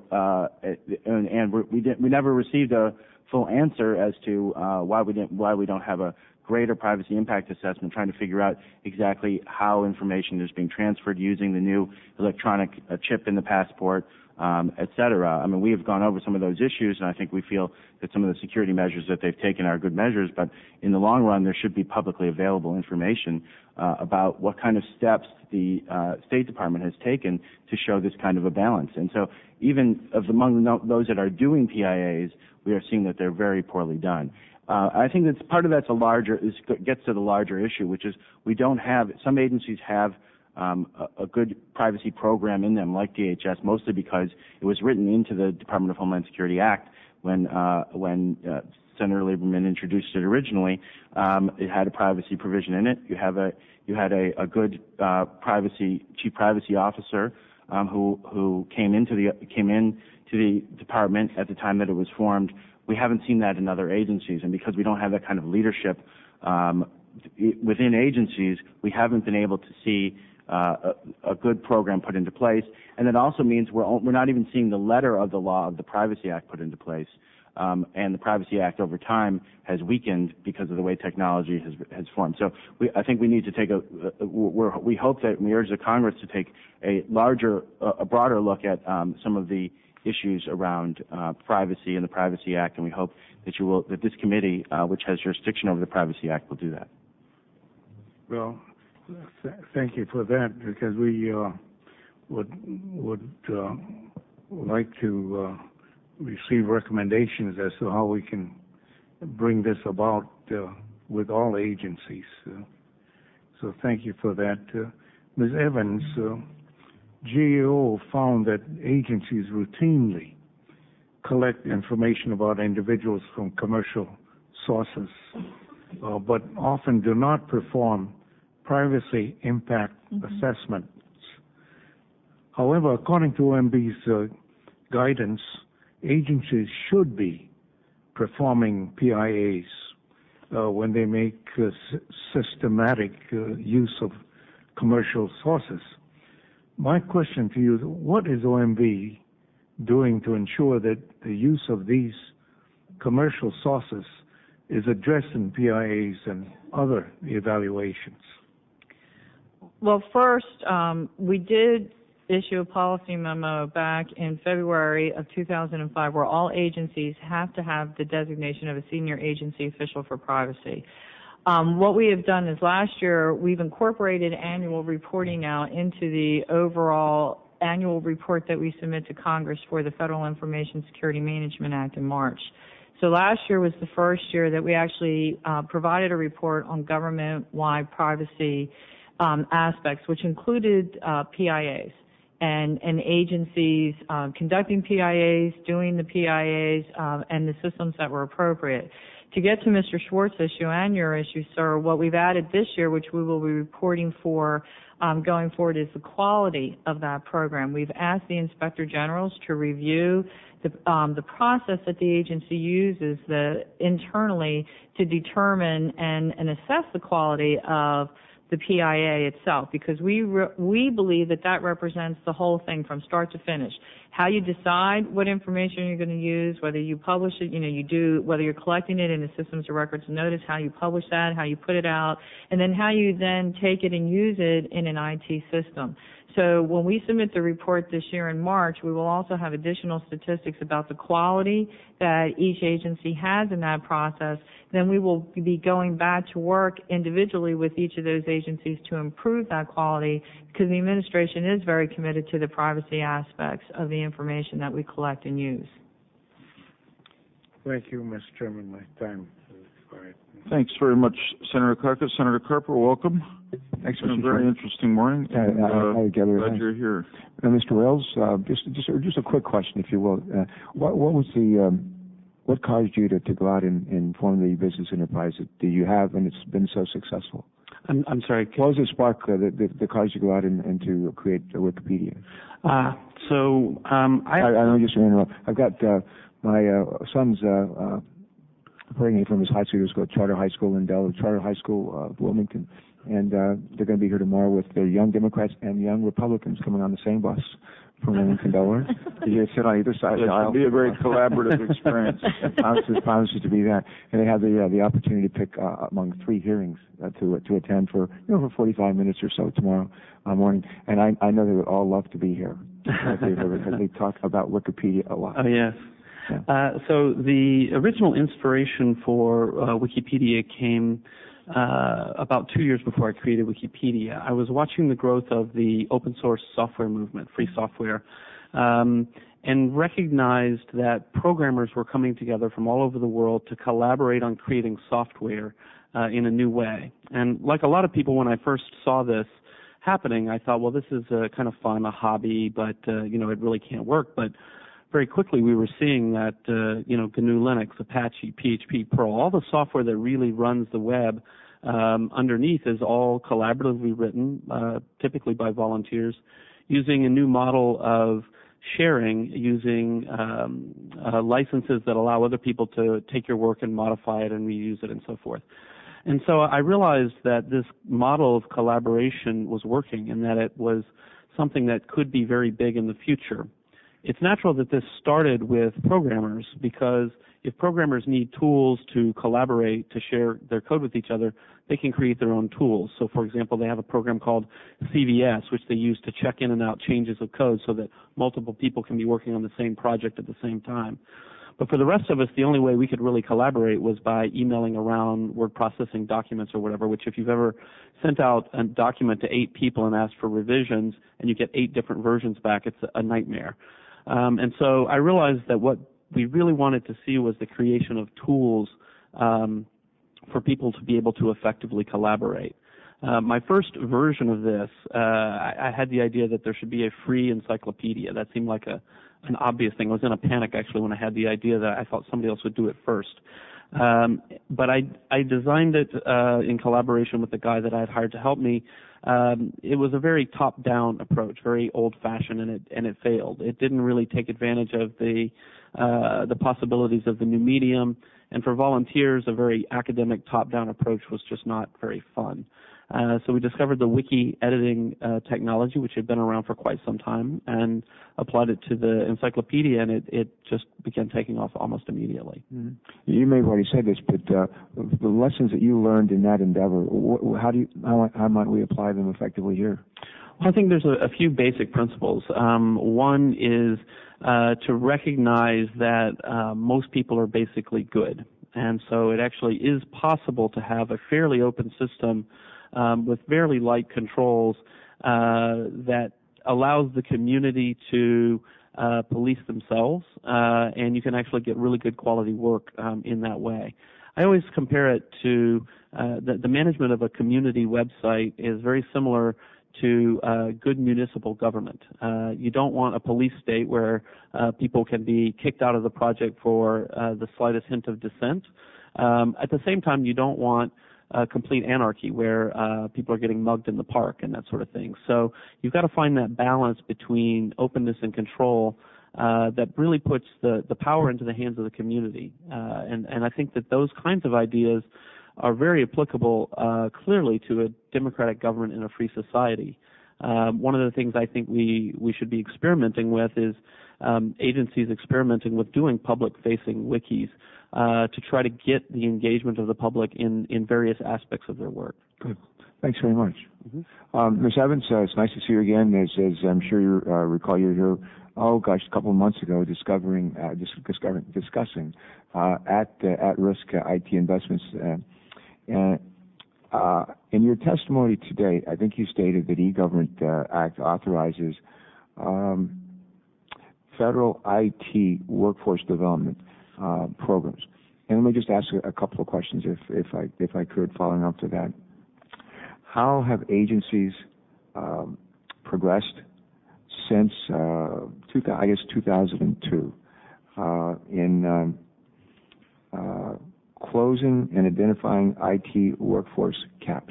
never received a full answer as to why we don't have a greater privacy impact assessment, trying to figure out exactly how information is being transferred using the new electronic chip in the passport, et cetera. I mean, we have gone over some of those issues, and I think we feel that some of the security measures that they've taken are good measures, but in the long run, there should be publicly available information about what kind of steps the State Department has taken to show this kind of a balance. And so even among those that are doing PIAs, we are seeing that they're very poorly done. I think that part of that's gets to the larger issue, which is some agencies have a good privacy program in them, like DHS, mostly because it was written into the Department of Homeland Security Act when Senator Lieberman introduced it originally. It had a privacy provision in it. You had a good chief privacy officer who came into the department at the time that it was formed. We haven't seen that in other agencies, and because we don't have that kind of leadership within agencies, we haven't been able to see a good program put into place. And that also means we're not even seeing the letter of the law of the Privacy Act put into place. And the Privacy Act over time has weakened because of the way technology has formed. So I think we need to take we hope that we urge the Congress to take a broader look at some of the issues around privacy and the Privacy Act, and we hope that this committee, which has jurisdiction over the Privacy Act, will do that. Well, thank you for that, because we would like to receive recommendations as to how we can bring this about with all agencies. So thank you for that. Ms. Evans, GAO found that agencies routinely collect information about individuals from commercial sources, but often do not perform privacy impact assessments. However, according to OMB's guidance, agencies should be performing PIAs when they make systematic use of commercial sources. My question to you is, what is OMB doing to ensure that the use of these commercial sources is addressed in PIAs and other evaluations? Well, first, we did issue a policy memo back in February of 2005 where all agencies have to have the designation of a senior agency official for privacy. What we have done is last year we've incorporated annual reporting now into the overall annual report that we submit to Congress for the Federal Information Security Management Act in March. So last year was the first year that we actually provided a report on government-wide privacy aspects, which included PIAs and agencies conducting PIAs, doing the PIAs, and the systems that were appropriate. To get to Mr. Schwartz's issue and your issue, sir, what we've added this year, which we will be reporting for going forward, is the quality of that program. We've asked the Inspector Generals to review the process that the agency uses internally to determine and assess the quality of the PIA itself, because we believe that represents the whole thing from start to finish. How you decide what information you're going to use, whether you publish it, whether you're collecting it in the systems of records notice, how you publish that, how you put it out, and then how you then take it and use it in an IT system. So when we submit the report this year in March, we will also have additional statistics about the quality that each agency has in that process. Then we will be going back to work individually with each of those agencies to improve that quality, because the administration is very committed to the privacy aspects of the information that we collect and use. Thank you, Mr. Chairman. My time is expired. Thanks very much, Senator Carcass. Senator Carper, welcome. Thanks, It's been a Mr. very Chairman. interesting morning. Glad you're here. Mr. Wells, just a quick question, if you will. What caused you to go out and form the business enterprise that you have, and it's been so successful? I'm sorry. What was the spark that caused you to go out and to create Wikipedia? I know, just to interrupt. I've got my son's graduating from his high school. He goes to Charter High School in Delaware, Charter High School, Wilmington, and they're going to be here tomorrow with the young Democrats and young Republicans coming on the same bus from Wilmington, Delaware. You sit on either side of the aisle. It'll be a very collaborative experience. Promises to be that, and they have the opportunity to pick among 3 hearings to attend for 45 minutes or so tomorrow morning. And I know they would all love to be here because they talk about Wikipedia a lot. Oh yes. Yeah. So the original inspiration for Wikipedia came about 2 years before I created Wikipedia. I was watching the growth of the open source software movement, free software, and recognized that programmers were coming together from all over the world to collaborate on creating software in a new way. And like a lot of people, when I first saw this happening, I thought, well, this is kind of fun, a hobby, but it really can't work. But very quickly we were seeing that GNU Linux, Apache, PHP, Perl, all the software that really runs the web underneath is all collaboratively written, typically by volunteers, using a new model of sharing, using licenses that allow other people to take your work and modify it and reuse it and so forth. And so I realized that this model of collaboration was working and that it was something that could be very big in the future. It's natural that this started with programmers, because if programmers need tools to collaborate, to share their code with each other, they can create their own tools. So, for example, they have a program called CVS, which they use to check in and out changes of code so that multiple people can be working on the same project at the same time. But for the rest of us, the only way we could really collaborate was by emailing around word processing documents or whatever, which if you've ever sent out a document to 8 people and asked for revisions and you get 8 different versions back, it's a nightmare. And so I realized that what we really wanted to see was the creation of tools for people to be able to effectively collaborate. My first version of this, I had the idea that there should be a free encyclopedia. That seemed like an obvious thing. I was in a panic, actually, when I had the idea that I thought somebody else would do it first. But I designed it in collaboration with the guy that I had hired to help me. It was a very top-down approach, very old-fashioned, and it failed. It didn't really take advantage of the possibilities of the new medium, and for volunteers, a very academic top-down approach was just not very fun. So we discovered the wiki editing technology, which had been around for quite some time, and applied it to the encyclopedia, and it just began taking off almost immediately. Mm-hmm. You may have already said this, but the lessons that you learned in that endeavor, how might we apply them effectively here? Well, I think there's a few basic principles. One is to recognize that most people are basically good, and so it actually is possible to have a fairly open system with fairly light controls that allows the community to police themselves, and you can actually get really good quality work in that way. I always compare it to the management of a community website is very similar to good municipal government. You don't want a police state where people can be kicked out of the project for the slightest hint of dissent. At the same time, you don't want complete anarchy where people are getting mugged in the park and that sort of thing. So you've got to find that balance between openness and control that really puts the power into the hands of the community. And I think that those kinds of ideas are very applicable clearly to a democratic government in a free society. One of the things I think we should be experimenting with is agencies experimenting with doing public-facing wikis to try to get the engagement of the public in various aspects of their work. Good. Thanks very much. Ms. Evans, it's nice to see you again. As I'm sure you recall, you were here, a couple of months ago, discussing at-risk IT investments. In your testimony today, I think you stated that e-Government Act authorizes federal IT workforce development programs. And let me just ask a couple of questions, if I could, following up to that. How have agencies progressed since 2002 in closing and identifying IT workforce gaps?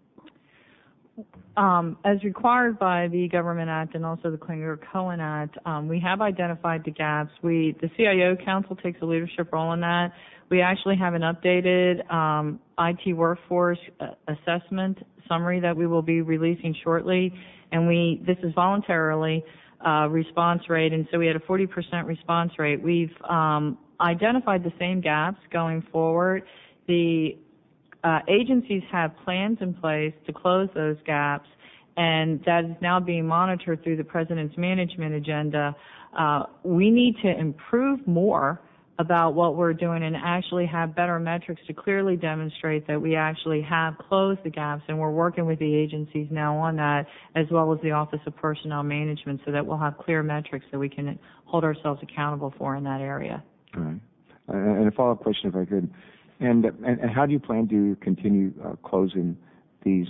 As required by the Government Act and also the Clinger-Cohen Act, we have identified the gaps. The CIO Council takes a leadership role in that. We actually have an updated IT workforce assessment summary that we will be releasing shortly, and this is voluntarily response rate, and so we had a 40% response rate. We've identified the same gaps going forward. The agencies have plans in place to close those gaps, and that is now being monitored through the President's management agenda. We need to improve more about what we're doing and actually have better metrics to clearly demonstrate that we actually have closed the gaps, and we're working with the agencies now on that, as well as the Office of Personnel Management, so that we'll have clear metrics that we can hold ourselves accountable for in that area. All right. And a follow-up question, if I could. And how do you plan to continue closing these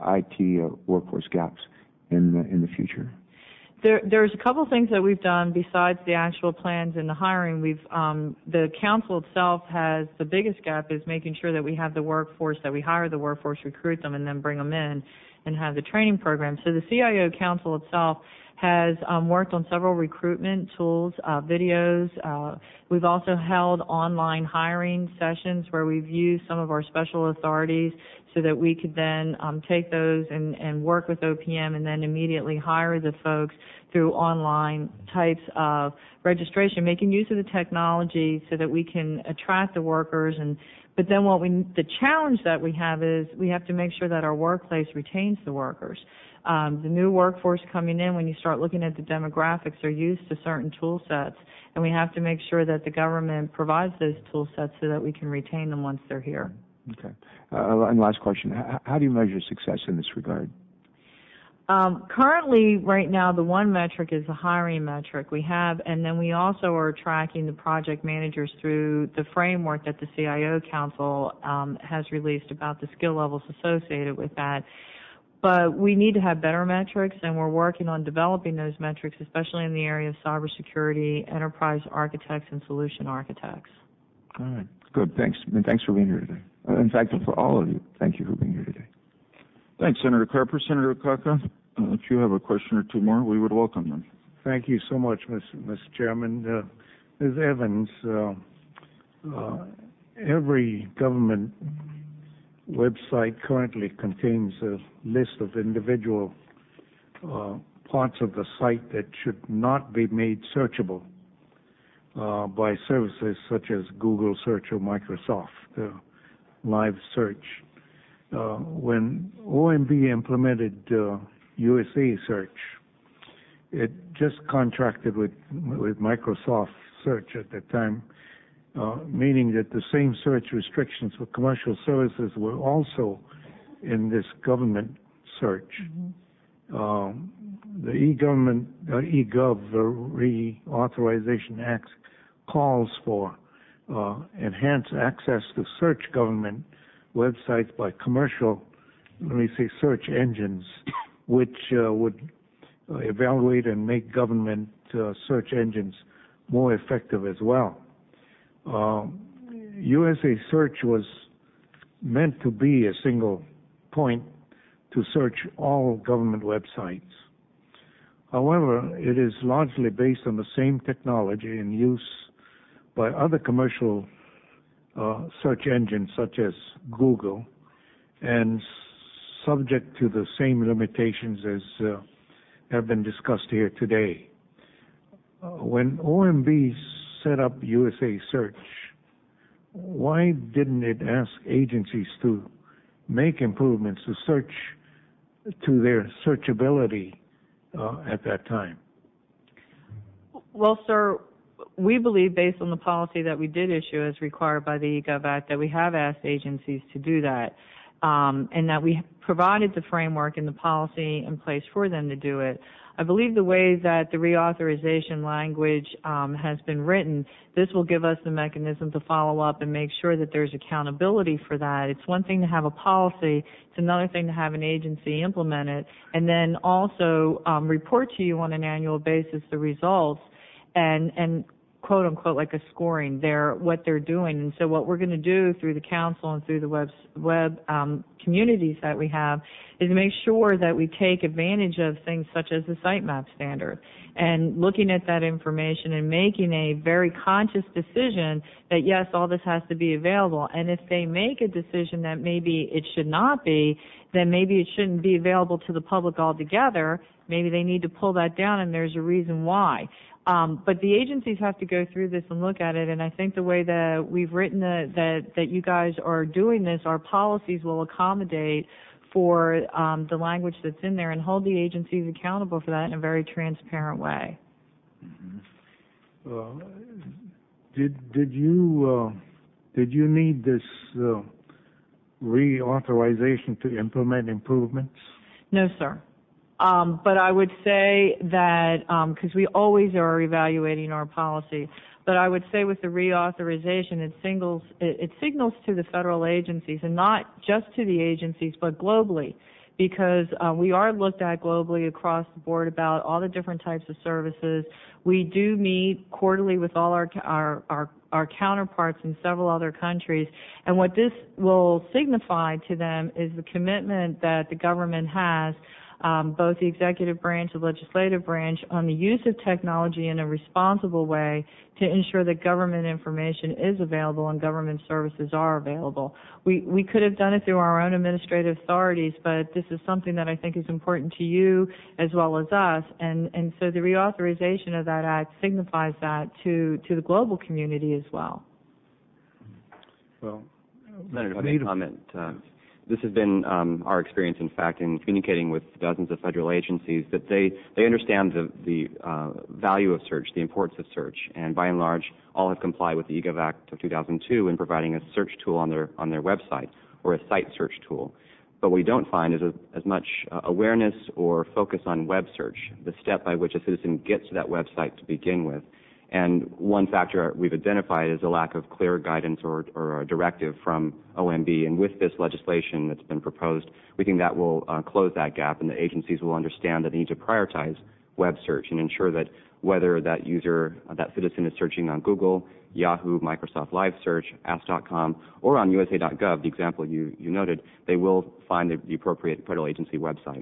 IT workforce gaps in the future? There's a couple things that we've done besides the actual plans and the hiring. The council itself has the biggest gap is making sure that we have the workforce, that we hire the workforce, recruit them, and then bring them in and have the training program. So the CIO Council itself has worked on several recruitment tools, videos. We've also held online hiring sessions where we've used some of our special authorities so that we could then take those and work with OPM and then immediately hire the folks through online types of registration, making use of the technology so that we can attract the workers. But then the challenge that we have is we have to make sure that our workplace retains the workers. The new workforce coming in, when you start looking at the demographics, are used to certain tool sets, and we have to make sure that the government provides those tool sets so that we can retain them once they're here. Okay. And last question, how do you measure success in this regard? Currently, right now, the one metric is the hiring metric we have, and then we also are tracking the project managers through the framework that the CIO Council has released about the skill levels associated with that. But we need to have better metrics, and we're working on developing those metrics, especially in the area of cybersecurity, enterprise architects, and solution architects. All right. Good. Thanks. And thanks for being here today. In fact, for all of you, thank you for being here today. Thanks, Senator Carper. Senator Akaka, if you have a question or two more, we would welcome them. Thank you so much, Mr. Chairman. Ms. Evans, every government website currently contains a list of individual parts of the site that should not be made searchable by services such as Google Search or Microsoft Live Search. When OMB implemented USA Search, it just contracted with Microsoft Search at the time, meaning that the same search restrictions for commercial services were also in this government search. The eGov Reauthorization Act calls for enhanced access to search government websites by commercial, search engines, which would evaluate and make government search engines more effective as well. USA Search was meant to be a single point to search all government websites. However, it is largely based on the same technology in use by other commercial search engines such as Google, and subject to the same limitations as have been discussed here today. When OMB set up USA Search, why didn't it ask agencies to make improvements to their searchability at that time? Well, sir, we believe, based on the policy that we did issue as required by the eGov Act, that we have asked agencies to do that, and that we provided the framework and the policy in place for them to do it. I believe the way that the reauthorization language has been written, this will give us the mechanism to follow up and make sure that there's accountability for that. It's one thing to have a policy, it's another thing to have an agency implement it, and then also report to you on an annual basis the results and quote unquote like a scoring what they're doing. And so what we're going to do through the council and through the web communities that we have is make sure that we take advantage of things such as the sitemap standard and looking at that information and making a very conscious decision that yes, all this has to be available. And if they make a decision that maybe it should not be, then maybe it shouldn't be available to the public altogether. Maybe they need to pull that down, and there's a reason why. But the agencies have to go through this and look at it, and I think the way that we've written that you guys are doing this, our policies will accommodate for the language that's in there and hold the agencies accountable for that in a very transparent way. Did you need this reauthorization to implement improvements? No, sir. But I would say that, because we always are evaluating our policy, but I would say with the reauthorization, it signals to the federal agencies, and not just to the agencies, but globally, because we are looked at globally across the board about all the different types of services. We do meet quarterly with all our counterparts in several other countries, and what this will signify to them is the commitment that the government has, both the executive branch, the legislative branch, on the use of technology in a responsible way to ensure that government information is available and government services are available. We could have done it through our own administrative authorities, but this is something that I think is important to you as well as us, and so the reauthorization of that act signifies that to the global community as well. Well, Senator, if I may comment. This has been our experience, in fact, in communicating with dozens of federal agencies, that they understand the value of search, the importance of search, and by and large, all have complied with the eGov Act of 2002 in providing a search tool on their website, or a site search tool. But what we don't find is as much awareness or focus on web search, the step by which a citizen gets to that website to begin with. And one factor we've identified is a lack of clear guidance or a directive from OMB. And with this legislation that's been proposed, we think that will close that gap, and the agencies will understand that they need to prioritize web search and ensure that whether that user, that citizen is searching on Google, Yahoo, Microsoft Live Search, Ask.com, or on USA.gov, the example you noted, they will find the appropriate federal agency website.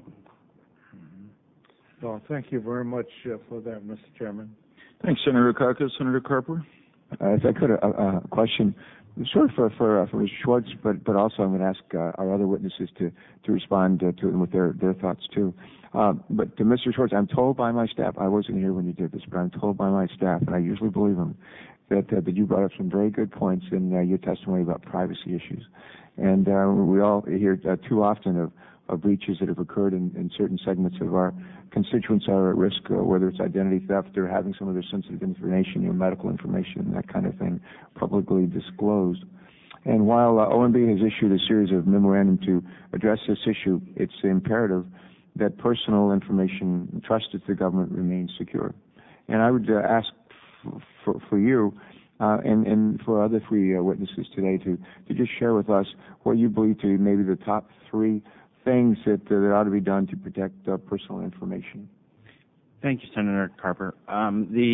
Well, thank you very much for that, Mr. Chairman. Thanks, Senator Dukakis. Senator Carper? If I could, a question, sort of for Mr. Schwartz, but also I'm going to ask our other witnesses to respond to it with their thoughts too. But to Mr. Schwartz, I'm told by my staff, I wasn't here when you did this, but I'm told by my staff, and I usually believe them, that you brought up some very good points in your testimony about privacy issues. And we all hear too often of breaches that have occurred in certain segments of our constituents are at risk, whether it's identity theft or having some of their sensitive information, medical information, that kind of thing, publicly disclosed. And while OMB has issued a series of memorandum to address this issue, it's imperative that personal information entrusted to the government remains secure. And I would ask for you and for other three witnesses today to just share with us what you believe to be maybe the top three things that ought to be done to protect personal information. Thank you, Senator Carper. I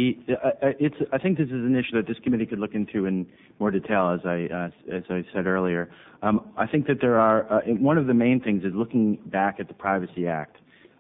think this is an issue that this committee could look into in more detail, as I said earlier. I think that there are one of the main things is looking back at the Privacy Act.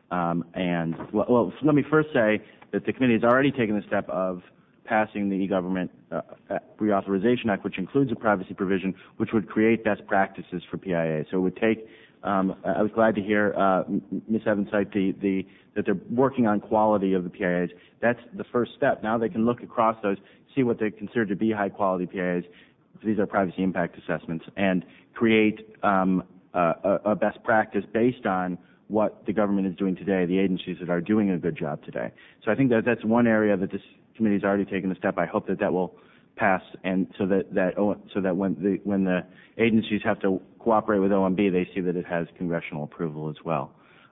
Well, let me first say that the committee has already taken the step of passing the e-government reauthorization act, which includes a privacy provision, which would create best practices for PIA. So it would take. I was glad to hear Ms. Evans cite that they're working on quality of the PIAs. That's the first step. Now they can look across those, see what they consider to be high-quality PIAs. These are privacy impact assessments, and create a best practice based on what the government is doing today, the agencies that are doing a good job today. So I think that that's one area that this committee has already taken a step. I hope that that will pass, and so that when the agencies have to cooperate with OMB, they see that it has congressional approval as well.